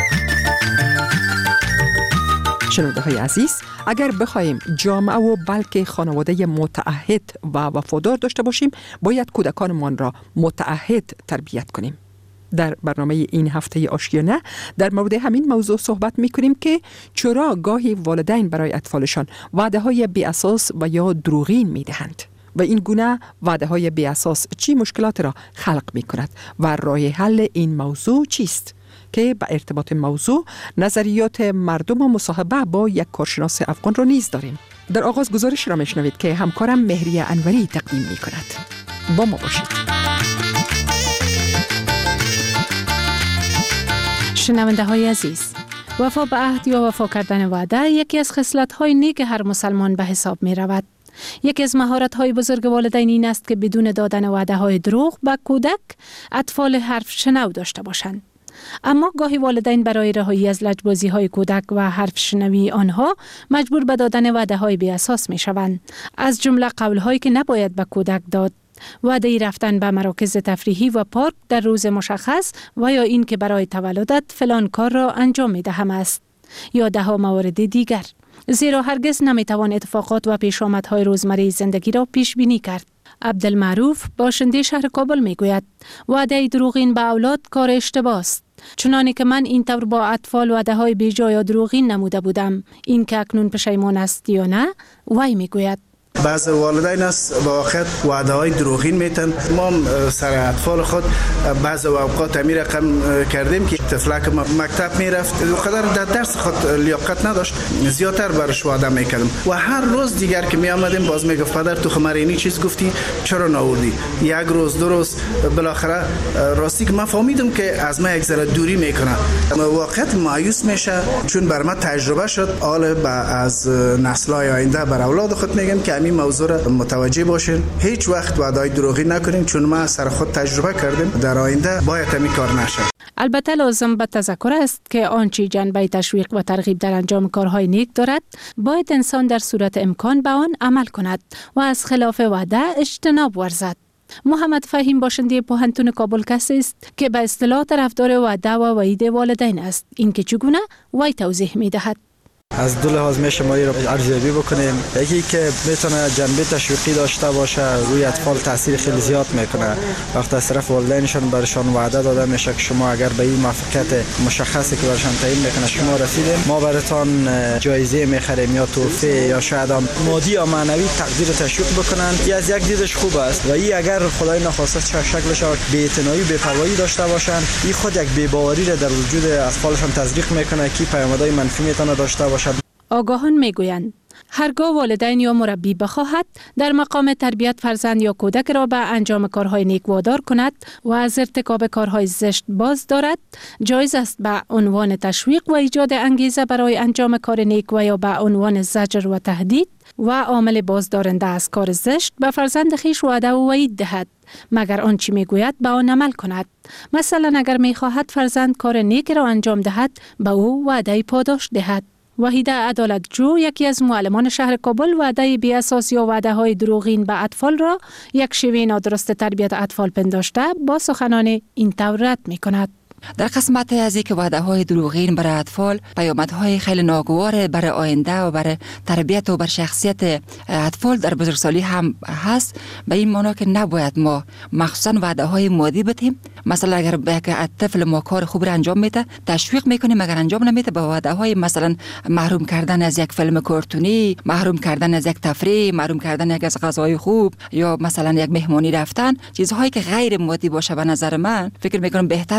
شنونده های عزیز، اگر بخوایم جامعه و بلکه خانواده متعهد و وفادار داشته باشیم، باید کودکانمان را متعهد تربیت کنیم. در برنامه این هفته آشیانه در مورد همین موضوع صحبت می کنیم که چرا گاهی والدین برای اطفالشان وعده های بی اساس و یا دروغین می دهند و این گونه وعده های بی اساس چی مشکلات را خلق می کند و راه حل این موضوع چیست؟ که به ارتباط موضوع نظریات مردم و مصاحبه با یک کارشناس افغان را نیز داریم. در آغاز گزارش را میشنوید که همکارم مهریه انوری تقدیم می کند. با ما باشید. شنونده های عزیز، وفا به عهد یا وفا کردن وعده یکی از خصلت های نیک هر مسلمان به حساب می رود. یکی از مهارت های بزرگ والدین این است که بدون دادن وعده های دروغ به کودک اطفال حرف شنو داشته باشند. اما گاهی والدین برای رهایی از لجبازی های کودک و حرف شنوی آنها مجبور به دادن وعده های بی اساس می شوند. از جمله قول هایی که نباید به کودک داد، وعده رفتن به مراکز تفریحی و پارک در روز مشخص و یا این که برای تولدت فلان کار را انجام می دهم است یا 10 موارد دیگر، زیرا هرگز نمی توان اتفاقات و پیشامدهای روزمره زندگی را پیش بینی کرد. عبدالمعروف باشنده شهر کابل می گوید وعده دروغین به اولاد کار اشتباه است. چنانه که من این طور با اطفال وعده های بیجا یا دروغین نموده بودم، این که اکنون پشیمان است یا نه، وی می گوید بعض والدین است با واقع وعده های دروغین میتن. ما سر اطفال خود بعض اوقات می رقم کردیم که طفلک مکتب میرفت قدر در درس خود لیاقت نداشت، زیادتر برش وعده میکردم و هر روز دیگر که می آمدیم باز میگفت پدر تو خمرینی چیز گفتی چرا ناوردی؟ یک روز 2 روز بالاخره راستی که من فهمیدم که از ما یک ذره دوری میکنه. واقعا مایوس میشه چون بر ما تجربه شد. حالا از نسل‌های آینده بر اولاد خود میگم که این موضوع را متوجه باشین، هیچ وقت وعده دروغی نکنین چون ما سر خود تجربه کردیم. در آینده باید همین کار نشه. البته لازم به تذکر است که آنچه جنبه تشویق و ترغیب در انجام کارهای نیک دارد باید انسان در صورت امکان به آن عمل کند و از خلاف وعده اجتناب ورزد. محمد فهیم باشنده پوهنتون کابل کسی است که به اصطلاح طرفدار وعده و وعید والدین است. این که چگونه وی توضیح می‌دهد. از دو لحاظ میشه ما رو ارزیابی بکنیم. یکی که میتونه جنبه تشویقی داشته باشه، روی اطفال تاثیر خیلی زیاد میکنه. وقتی از طرف والدینشون برشان وعده داده میشه که شما اگر به این موفقیت مشخصی که برشان تعیین میکنه شما رسیدین، ما براتون جایزه میخریم یا تحفه یا شاید هم مادی یا معنوی تقدیر تشویق بکنن. این از یک دیدش خوب است و این اگر خدای نخواسته شکلش بی‌اعتنایی و بی‌پروایی داشته باشن، این خود یک بی‌باوری را در وجود اطفالشون تزریق میکنه که پیامدهای منفی میتونه داشته باشه. آگاهان میگویند هرگاه والدین یا مربی بخواهد در مقام تربیت فرزند یا کودک را به انجام کارهای نیک وادار کند و از ارتکاب کارهای زشت باز دارد، جایز است به عنوان تشویق و ایجاد انگیزه برای انجام کار نیک و یا به عنوان زجر و تهدید و عامل بازدارنده از کار زشت به فرزند خویش وعده و وعید دهد، مگر آنچه میگوید به آن عمل کند. مثلا اگر میخواهد فرزند کار نیک را انجام دهد، به او وعده پاداش دهد. وحیده عدالتجو، یکی از معلمان شهر کابل، وعده بی اساس یا وعده های دروغین به اطفال را یک شیوه نادرست تربیت اطفال پنداشته با سخنان این طور رد می کند. در قسمت از اینکه وعده های دروغین برای اطفال پیامدهای خیلی ناگوار برای آینده و برای تربیت و بر شخصیت اطفال در بزرگسالی هم هست، به این معنی که نباید ما مخصوصا وعده های مادی بدیم. مثلا اگر به طفل ما کار خوب را انجام میده تشویق میکنیم، اگر انجام نمیده با وعده های مثلا محروم کردن از یک فیلم کارتونی، محروم کردن از یک تفریح، محروم کردن یک از غذای خوب یا مثلا یک مهمانی رفتن، چیزهایی که غیر مادی باشه، به نظر من فکر میکنم بهتر خود بود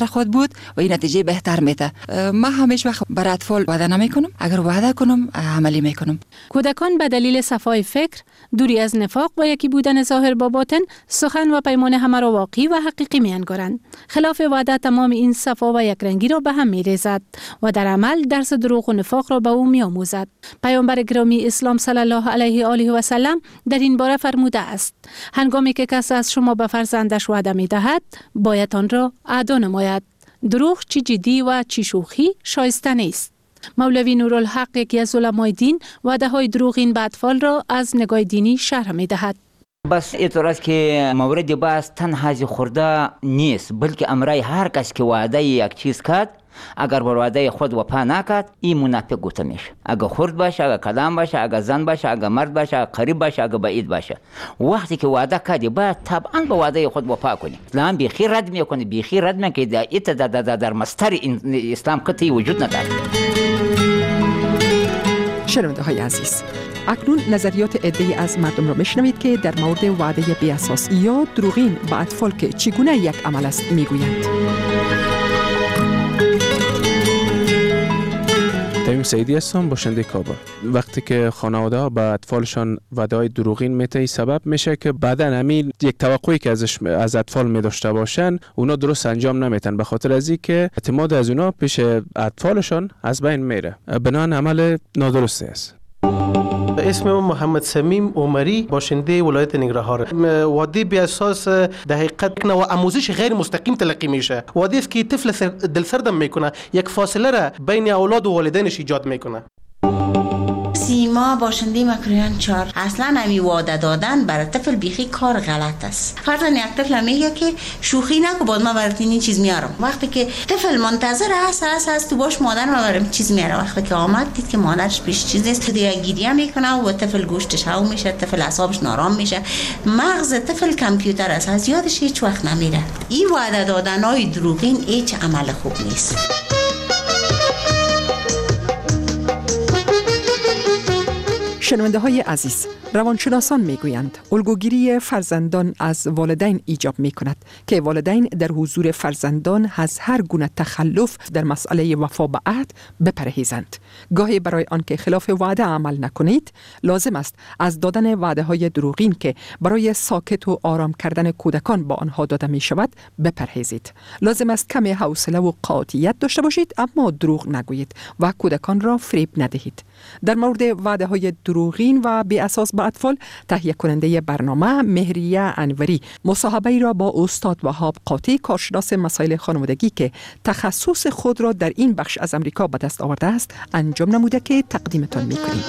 بود و این نتیجه بهتر میده. ما همیشه وقت برای اطفال وعده نمیکنم، اگر وعده کنم عملی میکنم. کودکان به دلیل صفای فکر، دوری از نفاق و یکی بودن ظاهر با باطن، سخن و پیمان همه را واقعی و حقیقی میانگارند. خلاف وعده تمام این صفا و یک رنگی را به هم میریزد و در عمل درس دروغ و نفاق را به او میآموزد. پیامبر گرامی اسلام صلی الله علیه و آله و سلم در این باره فرموده است: هنگامی که کسی از شما به فرزندش وعده میدهد، باید آن را ادا نماید. دروغ چی جدی و چی شوخی شایسته نیست. مولوی نورالحق، یکی از علمای دین، وعده های دروغین به اطفال را از نگاه دینی شرح می دهد. بس اعتراض که مورد بحث تنها خورده نیست، بلکه امرای هر کس که وعده یک چیز کرد اگر بر وعده خود وفا نکرد، این منافق گفته میشه. اگر خرد باشه، اگر کلام باشه، اگر زن باشه، اگر مرد باشه، اگر قریب باشه، اگر بعید باشه، وقتی که وعده کردی باید طبعا به وعده خود وفا کنی. اسلام بیخی رد میکنه، بیخی رد میکنه که در مستر اسلام قطعی وجود نداره. شنونده های عزیز، اکنون نظریات عده‌ای از مردم را میشنوید که در مورد وعده بی اساس یا دروغین به اطفال که چگونه یک عمل است میگویند. تمیم سعیدی هستم، باشنده کابل. وقتی که خانواده ها به اطفالشان وعده‌های دروغین میته، سبب میشه که بعداً همین یک توقعی که از اطفال می‌داشته باشن اونا درست انجام نمیتن، به خاطر از اینکه اعتماد از اونا پیش اطفالشان از بین میره. بنابراین عمل نادرستی است. اسم من محمد سمیم عمری، باشنده ولایت ننگرهار. وعده بی اساس در حقیقت و آموزش غیر مستقیم تلقی میشه. وعده است که طفل دلسردم میکنه، یک فاصله را بین اولاد و والدینش ایجاد میکنه. سیما، باشنده مکرویان 4. اصلا همی وعده دادن برای طفل بیخی کار غلط است. فرضاً یک طفل میگه که شوخی نکن، بعد ما برات این چیز میارم. وقتی که طفل منتظر هست تو باش مادر ما برام چیز میاره، وقتی که آمد دید که مادرش پیش چیز نیست، دیگه گریه میکنه و طفل گوشتش هو میشه، طفل اعصابش نارام میشه. مغز طفل کامپیوتر است، از یادش هیچ وقت نمیره. این وعده دادنای دروغین هیچ عمل خوب نیست. شنونده های عزیز، روانشناسان میگویند الگوگیری فرزندان از والدین ایجاب می کند که والدین در حضور فرزندان از هر گونه تخلف در مسئله وفا به عهد بپرهیزند. گاهی برای آنکه خلاف وعده عمل نکنید، لازم است از دادن وعده های دروغین که برای ساکت و آرام کردن کودکان با آنها داده می شود بپرهیزید. لازم است کمی حوصله و قاطعیت داشته باشید، اما دروغ نگویید و کودکان را فریب ندهید. در مورد وعده های دروغین و بی اساس به اطفال، تهیه کننده برنامه مهریه انوری مصاحبه را با استاد وهاب قاطی، کارشناس مسائل خانوادگی که تخصص خود را در این بخش از امریکا به دست آورده است، انجام نموده که تقدیمتان می‌کنیم.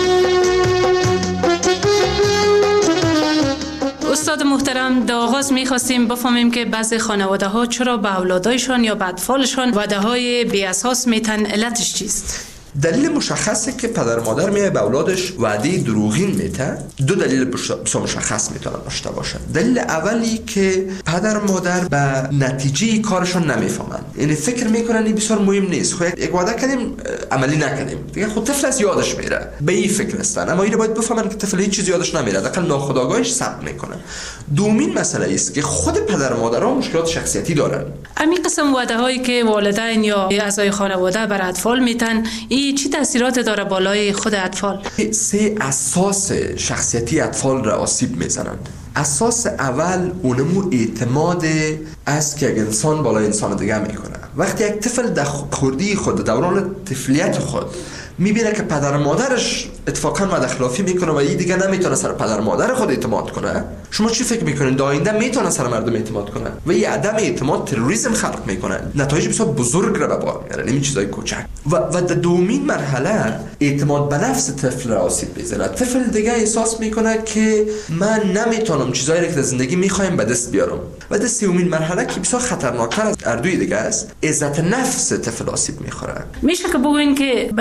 استاد محترم، در آغاز می‌خواستیم بفهمیم که بعضی خانواده‌ها چرا به اولادایشان یا به اطفالشان وعده‌های بی اساس میتن، علتش چیست؟ دلیل مشخصه که پدر مادر میای به اولادش وعده دروغین میته. دو دلیل بسیار مشخص میتونه داشته باشه. دلیل اولی که پدر مادر به نتیجه کارشون نمیفهمن، یعنی فکر میکنن این بسیار مهم نیست، خب یک وعده کردیم عملی نکردیم دیگه، خود طفل از یادش میره، به این فکر هستن. اما این باید بفهمن که طفل هیچ چیزی یادش نمیره، حداقل ناخودآگاهش ثبت میکنه. دومین مسئله است که خود پدر مادرها مشکلات شخصیتی دارن. همین قسم وعده هایی که والدین یا اعضای خانواده بر اطفال میتن، چی تاثیرات داره بالای خود اطفال؟ 3 اساس شخصیتی اطفال را آسیب میزنند. اساس اول اونمو اعتماد است که یک انسان بالای انسان دیگه میکنه. وقتی یک طفل در خردی خود، دوران طفولیت خود، میبینه که پدر مادرش اتفاقا وعده خلافی میکنه و این دیگه نمیتونه سر پدر مادر خود اعتماد کنه، شما چی فکر میکنین؟ در آینده میتونه سر مردم اعتماد کنه و این عدم اعتماد تروریسم خلق میکنه، نتایج بسیار بزرگ را به بار میاره، نمی چیزای کوچک. و در دومین مرحله اعتماد به نفس طفل را آسیب میزنه. طفل دیگه احساس میکنه که من نمیتونم چیزایی که در زندگی میخوایم به دست بیارم. و در سومین مرحله که بسیار خطرناکتر از اردوی دیگه است، عزت نفس طفل آسیب میخوره. میشه که بگوین که بجای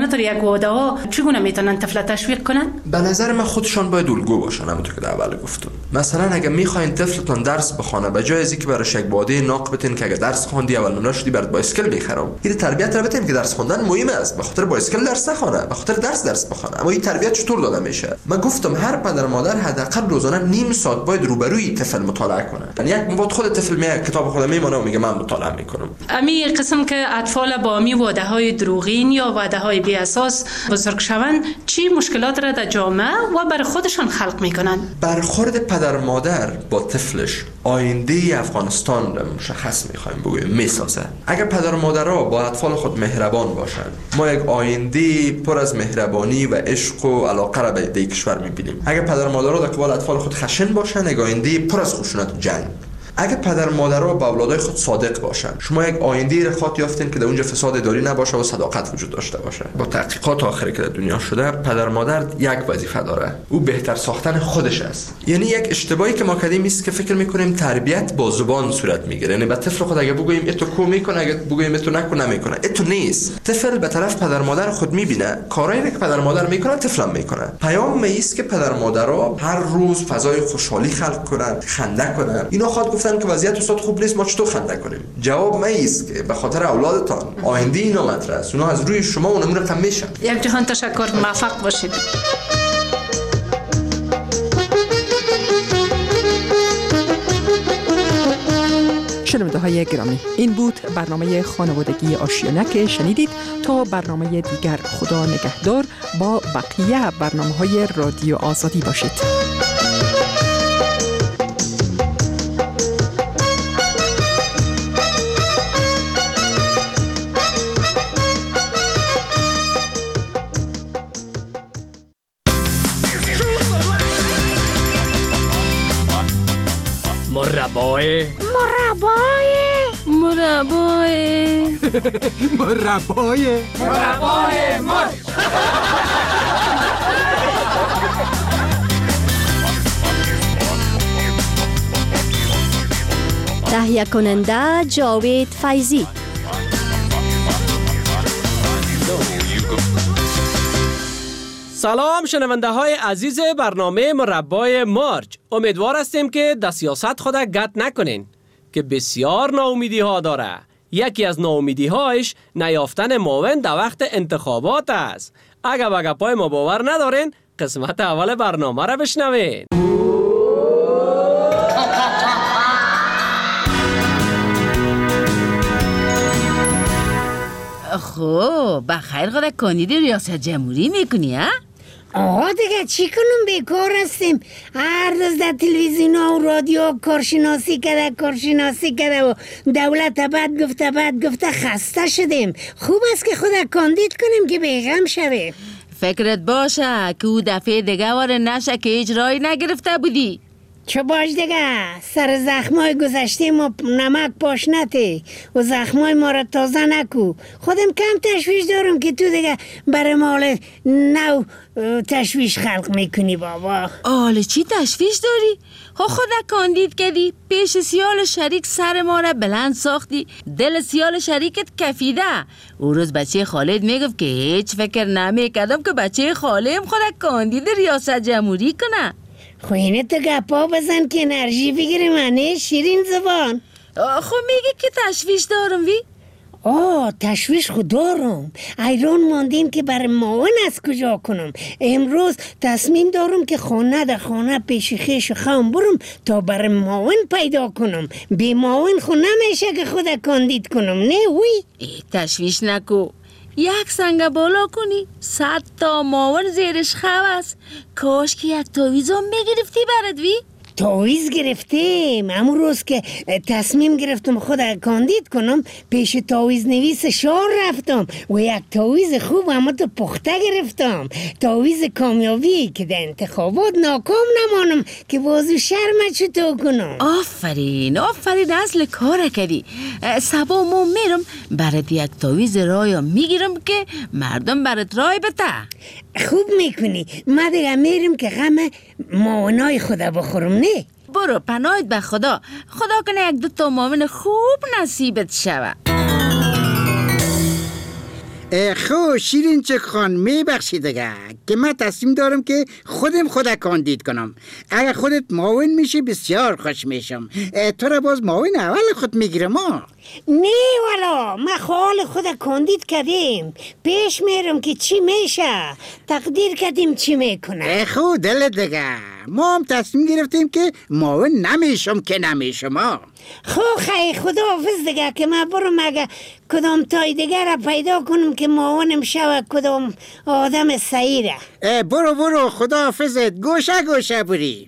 همینطور یک واده ها چگونه میتونن طفل تشویق کنن؟ به نظر من خودشان باید الگو باشن. همونطور که در اول گفتم، مثلا اگه میخواین طفلتون درس بخونه، به جای از اینکه براش یک واده ناق بتین که اگه درس خوندی اول نمره شدی برات بایسکل میخرم، این تربیت را بتین که درس خوندن مهم است، به خاطر بایسکل درس نخونه، به خاطر درس بخونه. اما این تربیت چطور داده میشه؟ من گفتم هر پدر مادر حداقل روزانه نیم ساعت باید روبروی طفل مطالعه کنه. یعنی یک موقع خود طفل میاد کتاب خود میمونه و میگه من مطالعه میکنم. امی قسم که اطفال با امی وعده های دروغین یا وعده های بی اساس بزرگ شوند چی مشکلات را در جامعه و بر خودشان خلق میکنن؟ برخورد پدر مادر با طفلش آینده افغانستان را مشخص میخوایم بگویم میسازه. اگر پدر مادرها با اطفال خود مهربان باشن، ما یک آینده پر از مهربانی و عشق و علاقه را به کشور میبینیم. اگر پدر مادرها در قبال اطفال خود خشن باشن، یک آینده پر از خشونت و جنگ. اگر پدر مادرها با اولادای خود صادق باشن، شما یک آینده را خواهید یافتین که در اونجا فساد اداری نباشه و صداقت وجود داشته باشه. با تحقیقات آخری که در دنیا شده، پدر مادر یک وظیفه داره، او بهتر ساختن خودش است. یعنی یک اشتباهی که ما کردیم است که فکر میکنیم تربیت با زبان صورت میگیره. یعنی به طفل خود اگه بگوییم اتو کو میکنه، اگه بگوییم اتو نکن نمیکنه. اتو نیست. طفل به طرف پدر مادر خود میبینه، کارایی که پدر مادر میکنه طفلم میکنه. پیام است که پدر مادرها هر روز فضای خوشحالی خلق کنن، خنده کنن. اینا خود گفتن که وضعیت استاد خوب نیست، ما چطور خنده کنیم؟ جواب ما است که به خاطر اولادتان آینده اینا مطرح است. اونا از روی شما اونم رقم میشن. یک جهان تشکر، موفق باشید. شنونده های گرامی، این بود برنامه خانوادگی آشیانه که شنیدید. تا برنامه دیگر خدا نگهدار. با بقیه برنامه های رادیو آزادی باشید. مربای مربای تهیه کننده جاوید فیضی. سلام شنونده های عزیز برنامه مربای مارج. امیدوار هستیم که در سیاست خود گت نکنین که بسیار ناامیدی ها داره. یکی از ناامیدی هایش نیافتن معاون در وقت انتخابات است. اگر به گپای ما باور ندارین، قسمت اول برنامه را بشنوین. خب بخیر خدا کاندید ریاست جمهوری میکنی ها؟ آقا دیگه چی کنم، بیکار هستیم. هر روز در تلویزیون و رادیو کارشناسی کرده و دولت بعد گفته خسته شدیم. خوب است که خود کاندید کنیم که بیغم شویم. فکرت باشه که او دفعه دیگه واره نشه که اجرایی نگرفته بودی. چه باش دیگه، سر زخمای گذشته ما نمک پاش نته و زخمای ما را تازه نکو. خودم کم تشویش دارم که تو دیگه برای مال نو تشویش خلق میکنی بابا. آله چی تشویش داری؟ خدا کاندید کردی، پیش سیال شریک سر ما را بلند ساختی، دل سیال شریکت کفیده. او روز بچه خالد میگفت که هیچ فکر نمیکردم که بچه خالم خدا کاندید ریاست جمهوری کنه. خوینه تو گپا بزن که انرژی بگیری منه شیرین زبان. خب میگه که تشویش دارم وی؟ تشویش خود دارم. ایران ماندیم که برای معاون از کجا کنم. امروز تصمیم دارم که خانه پیش خیش خام برم تا برای معاون پیدا کنم. بی معاون خود نمیشه که خود کاندید کنم. نه وی تشویش نکو. یک سنگ بالا کنی 100 تا معاون زیرش خواست. کاش که یک تاویزم میگرفتی برد وی؟ تاویز گرفتیم. همون روز که تصمیم گرفتم خود کاندید کنم پیش تاویز نویس شهر رفتم و یک تاویز خوب اما تو پخته گرفتم. تاویز کامیابی که در انتخابات ناکام نمانم که بازو شرمت چطور کنم. آفرین اصل کار کردی. سبا ما میرم برات یک تاویز رایا میگیرم که مردم برات رای بده. خوب میکنی. ما دیگه میرم که غم معاونای خدا بخورم. نه برو پناهت به خدا کنه یک 2 تا معاون خوب نصیبت شوه. خب شیرین چه خان میبخشید دیگه که من تصمیم دارم که خودم کاندید کنم. اگر خودت معاون میشی بسیار خوش میشم. تو را باز معاون اول خود میگیرم. نه والا من حال خود کاندید کردیم، پیش میرم که چی میشه، تقدیر کردیم چی میکنه. خب دلت دیگه ما هم تصمیم گرفتیم که معاون نمیشم. خب خیلی خدا حافظ دیگه که من برم اگه کدام تای دیگر را پیدا کنم که معاونم شود کدام آدم صحیح را. برو خدا حافظت، گوشه بری.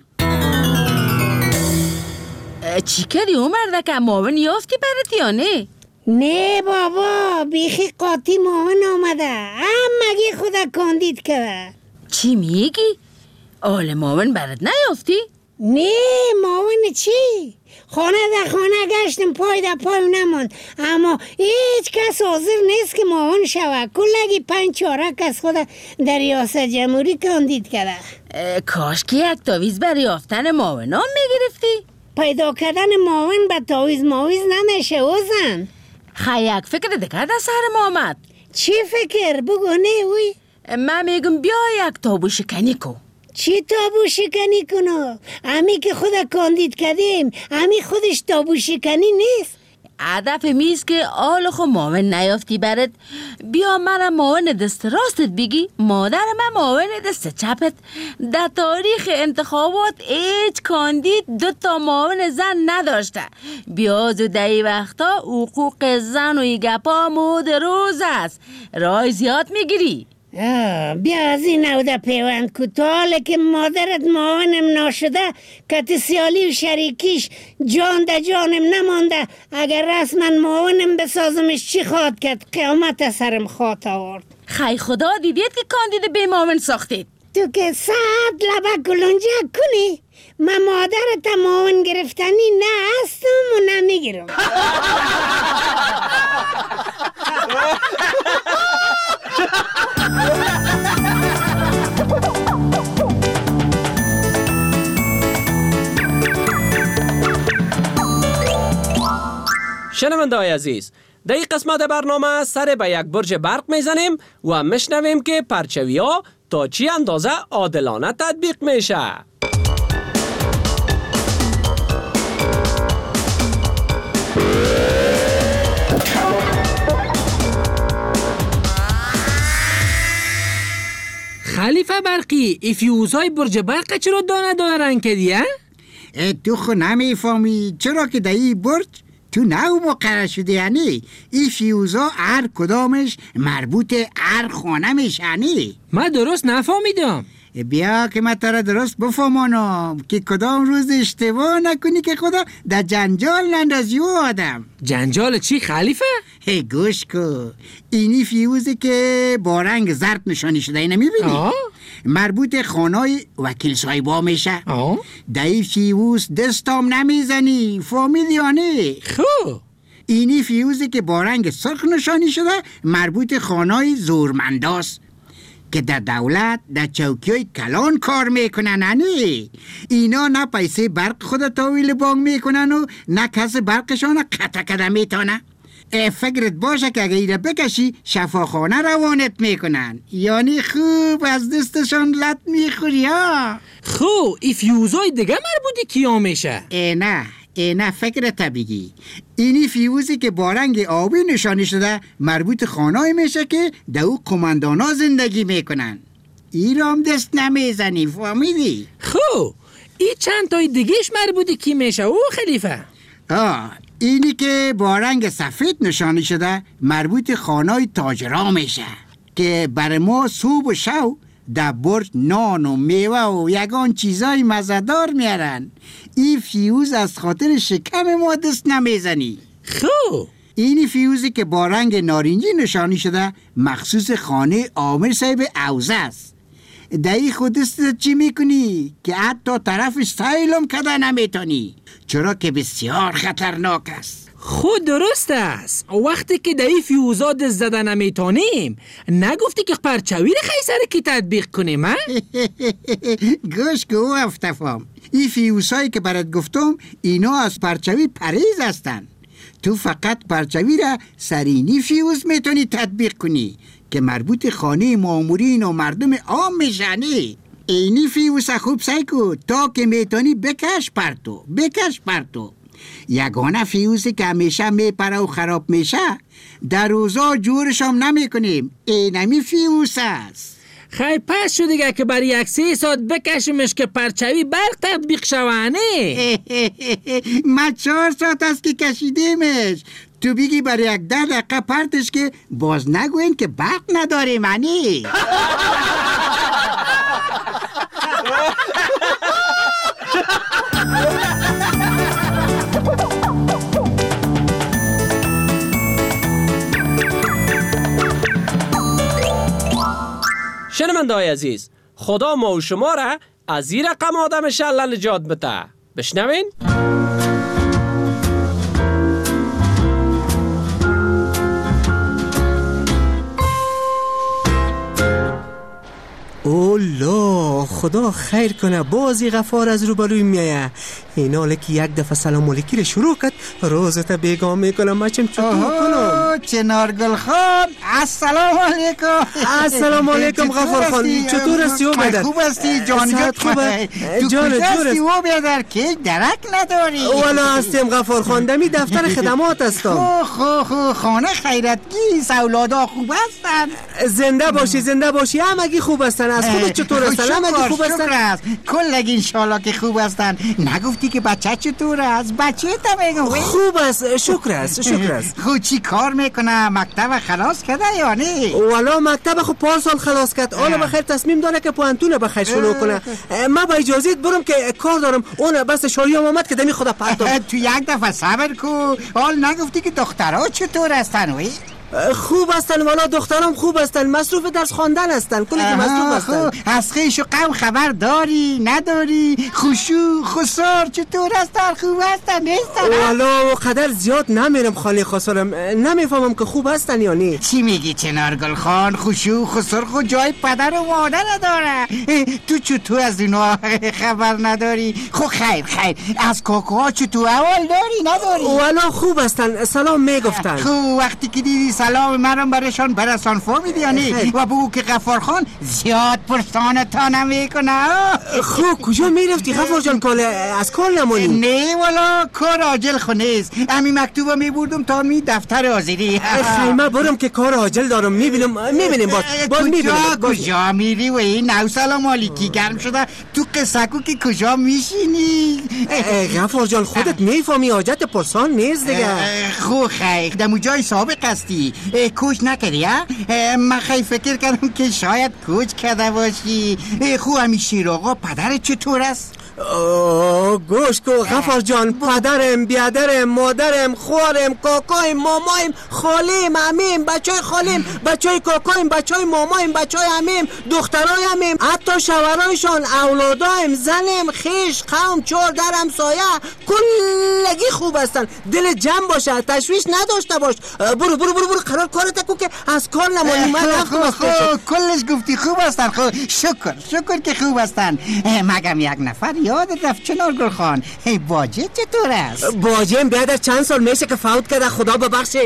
چی کردی عمر که معاون یافتی برات یا نه؟ نه بابا بیخی قاطی معاون آمده، همگی خدا کاندید کرده. چی میگی؟ آل معاون برات نیافتی؟ نه معاون چی؟ خانه در خانه گشتم پای در پای نماند، اما هیچ کس حاضر نیست که معاون شود. کلگی 5-4 کس خود در ریاست جمهوری کاندید کرده. کاش که یک تاویز برای یافتن معاونان میگرفتی؟ پیدا کردن معاون به تاویز نمیشه اوزن. یک فکر دیگر در سر آمد. چی فکر؟ بگو نه اوی. من میگم بیا یک تابو شکنی کن. چی تابو شکنی کنو؟ امی که خود کاندید کردیم امی خودش تابو شکنی نیست. هدف میست که آل خو معاون نیافتی برد، بیا من معاون دست راستت بگی، مادر من معاون دست چپت. در تاریخ انتخابات هیچ کاندید 2 معاون زن نداشته. بیا زودهی وقتا حقوق زن و ای گپا مود روز است، رای زیاد میگیری. بیا از این نوده پیوند کتاله که مادرت معاونم ناشده که سیالی و شریکیش جان ده جانم نمانده. اگر رسما معاونم بسازمش چی خواد کرد؟ قیامت سرم خواد آورد. خی خدا دیدید که کاندید به معاون ساختید. تو که ساعت لبه گلونجه کنی، من مادرت معاون گرفتنی نه هستم و نمیگیرم. شنونده های عزیز، در این قسمت برنامه سر به یک برج برق میزنیم و میشنویم که پرچوی ها تا چی اندازه عادلانه تطبیق میشه. خلیفه برقی، ای فیوزهای برج برق چرا دانه رنگ کردی؟ تو خو نمیفهمی چرا که در این برج تو نو مقرر شده. یعنی این فیوزها هر کدامش مربوط هر خانه میشه. من درست نفهمیدم. بیا که من تارا درست بفهمانم که کدام روز اشتباه نکنی که خدا در جنجال نندازی و آدم. جنجال چی خلیفه؟ گوش کن، اینی فیوزه که با رنگ زرد نشانی شده، اینه میبینی؟ مربوط خانای وکیل صاحبا میشه. در این فیوز دستام نمیزنی، فهمیدی یا نه؟ خب اینی فیوزه که با رنگ سرخ نشانی شده مربوط خانای زورمنداست که در دولت در چوکیای کلان کار میکنن. اینا نه پیسه برق خود تاویل بانک میکنن و نه کس برقشان قطع کده میتانه. فکرت باشه که اگه ایره بکشی شفاخانه روانت میکنن، یعنی خوب از دستشان لط میخوری ها. خب ای فیوزای دیگه مربوطی کیا میشه؟ نه فکرت بگی. اینی فیوزی که با رنگ آبی نشانی شده مربوط خانه‌ای میشه که در او قماندانا زندگی میکنن. ای را هم دست نمیزنی، فهمیدی؟ خب ای چند تای دیگهش مربوطی کی میشه او خلیفه؟ اینی که با رنگ سفید نشانی شده مربوط خانه‌ای تاجرا میشه که برای ما صبح و شو در برج نان و میوه و یگان چیزای مزدار میارن. این فیوز از خاطر شکم ما دست نمیزنی. خب اینی فیوزی که با رنگ نارنجی نشانی شده مخصوص خانه عامر صاحب اوزه است. دایی خود دست چی میکنی که حتی طرفش سایلم کده نمیتونی، چرا که بسیار خطرناک است. خود درست است. وقتی که در این فیوزا دست زده نمیتونیم، نگفتی که پرچوی رو خیلی کی تطبیق کنیم؟ گوش که او افتفام، این فیوزهایی که برات گفتم اینا از پرچوی پریز هستن. تو فقط پرچوی را سرینی فیوز میتونی تطبیق کنی که مربوط خانه مامورین و مردم عام میشنی. اینی فیوز خوب سایکو تا که میتونی بکش پرتو. یگانه فیوزی که همیشه میپره و خراب میشه در روزا جورشم نمیکنیم. اینمی فیوز است. خیلی پس شد دیگه که برای 1-3 ساعت بکشیمش که پرچوی برق تطبیق شوانه. ما 4 ساعت است که کشیدیمش. تو بگی برای 10 دقیقه پرتش که باز نگوین که برق نداره منی. شنونده های عزیز، خدا ما و شما را از این رقم آدم شلل نجات بده. بشنوین؟ اولا خدا خیر کنه، بازی غفار از روبروی میایه. این حاله که یک دفعه سلام علیکی رو شروع کرد روزتا بیگام میکنم. ما چطور کنم؟ چنارگل خان السلام علیکم. السلام علیکم غفار خان، چطور هستی؟ خوب هستی جانگت خوبه؟ تو کجا هستی و بیادر که درک نداری؟ والا هستیم غفار خان، دمی دفتر خدمات هستم. خانه خیرتگیست، اولادا خوب هستن؟ زنده باشی همگی خوب هستن. از خودت چطور هستن؟ همگی خوب هستن؟ کلگی انشالله که خوب هستن. نگفتی که بچه چطور است؟ بچه تا میگم خوب است، شکر است. خود چی کار میکنه؟ مکتب خلاص کرده یا نه؟ والا مکتب خود پارسال خلاص کرد. حالا بخیر تصمیم داره که پوانتون بخیر شروع کنه. ما با اجازت برم که کار دارم. اون بس شایعه آمد که دمی خدا پرتم. تو یک دفعه صبر کو. حال نگفتی که دخترها چطور هستن وی؟ خوب هستن والا، دخترام خوب هستن، مصروف درس خواندن هستن، کلی که مصروف هستن. از خیش و غم خبر داری نداری؟ خسار چطور هستن؟ خوب هستن نیستن؟ والا قدر زیاد نمیرم خاله خسارم، نمیفهمم که خوب هستن یا نه. چی میگی چنارگل خان؟ خسار خود جای پدر و مادر نداره. تو چطور از اینا خبر نداری؟ خیر از کاکوها چطور اول داری نداری؟ والا خوب هستن، سلام میگفتن. وقتی که دیدی سلام منم برشان برسان فهمیدی یا نه؟ و بگو که غفار خان زیاد پرسان تا نمیکنه. خب کجا میرفتی غفار جان؟ از کار نمونی؟ نه والا کار عاجل خونیست. امی مکتوبا میبردم تا می دفتر حاضری. خیمه برم که کار عاجل دارم. میبینیم باز میبینیم. کجا میری و این نو سلام علیکی گرم شده تو قصکو که کجا میشینی؟ غفار جان خودت میفهمی حاجت پرسان نیست دیگه. خو خیر دمو جای سابق هستی. کوچ نکردی ها؟ من خیلی فکر کردم که شاید کوچ کرده باشی. خو همی شیر آقا پدرت چطور است؟ گوش کو غفار جان، پدرم، بیادرم، مادرم، خوارم، کاکایم، مامایم، خالیم، عمیم، بچهای خالیم، بچهای کاکایم، بچهای مامایم، بچهای عمیم، دخترای عمیم، حتی شوهرایشان، اولادایم، زنم، خیش، قوم، چور، درم، سایه، کلگی خوب هستن. دل جمع باشه، تشویش نداشته باش. برو قرار کارت کو که از کار نمانی. من کلش گفتی خوب هستن. شکر که خوب هستن. مگم یک نفر یادت رفت چنارگل خان؟ باجه چطور است؟ باجه بیادر چند سال میشه که فوت کرده، خدا ببخشه.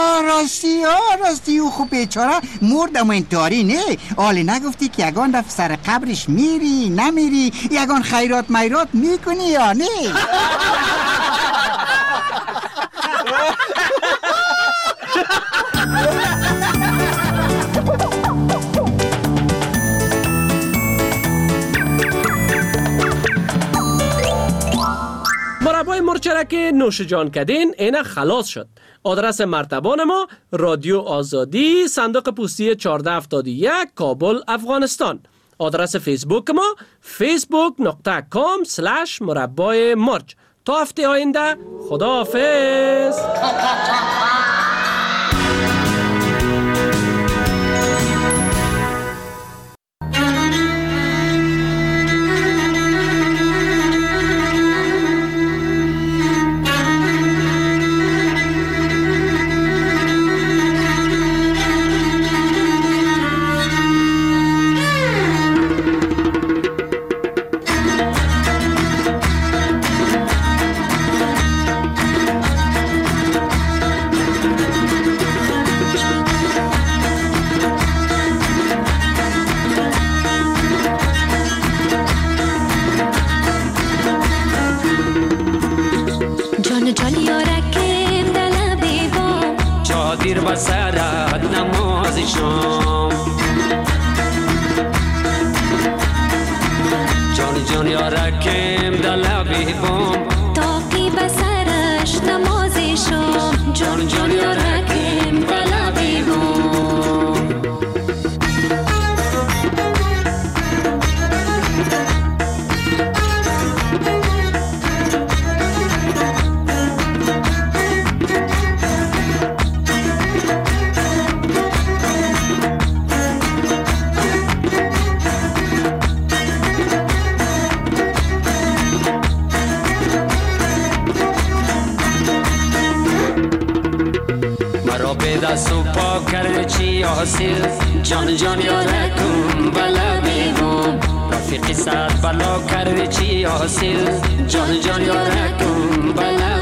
راستی او خوب بیچاره مردم انتحاری نه؟ آلی نگفتی که یگان رفت سر قبرش میری نمیری؟ یگان خیرات میرات میکنی یا نه؟ مربای مرچ که نوش جان کردین اینا خلاص شد. آدرس مرتبان ما رادیو آزادی، صندوق پستی 1471 کابل افغانستان. آدرس فیسبوک ما facebook.com/مربای مرچ. تا هفته آینده خداحافظ. کرد چی حاصل جان جان یارکم بلا بیگم رفیقی صد بلا کرد چی حاصل جان جان یارکم بلا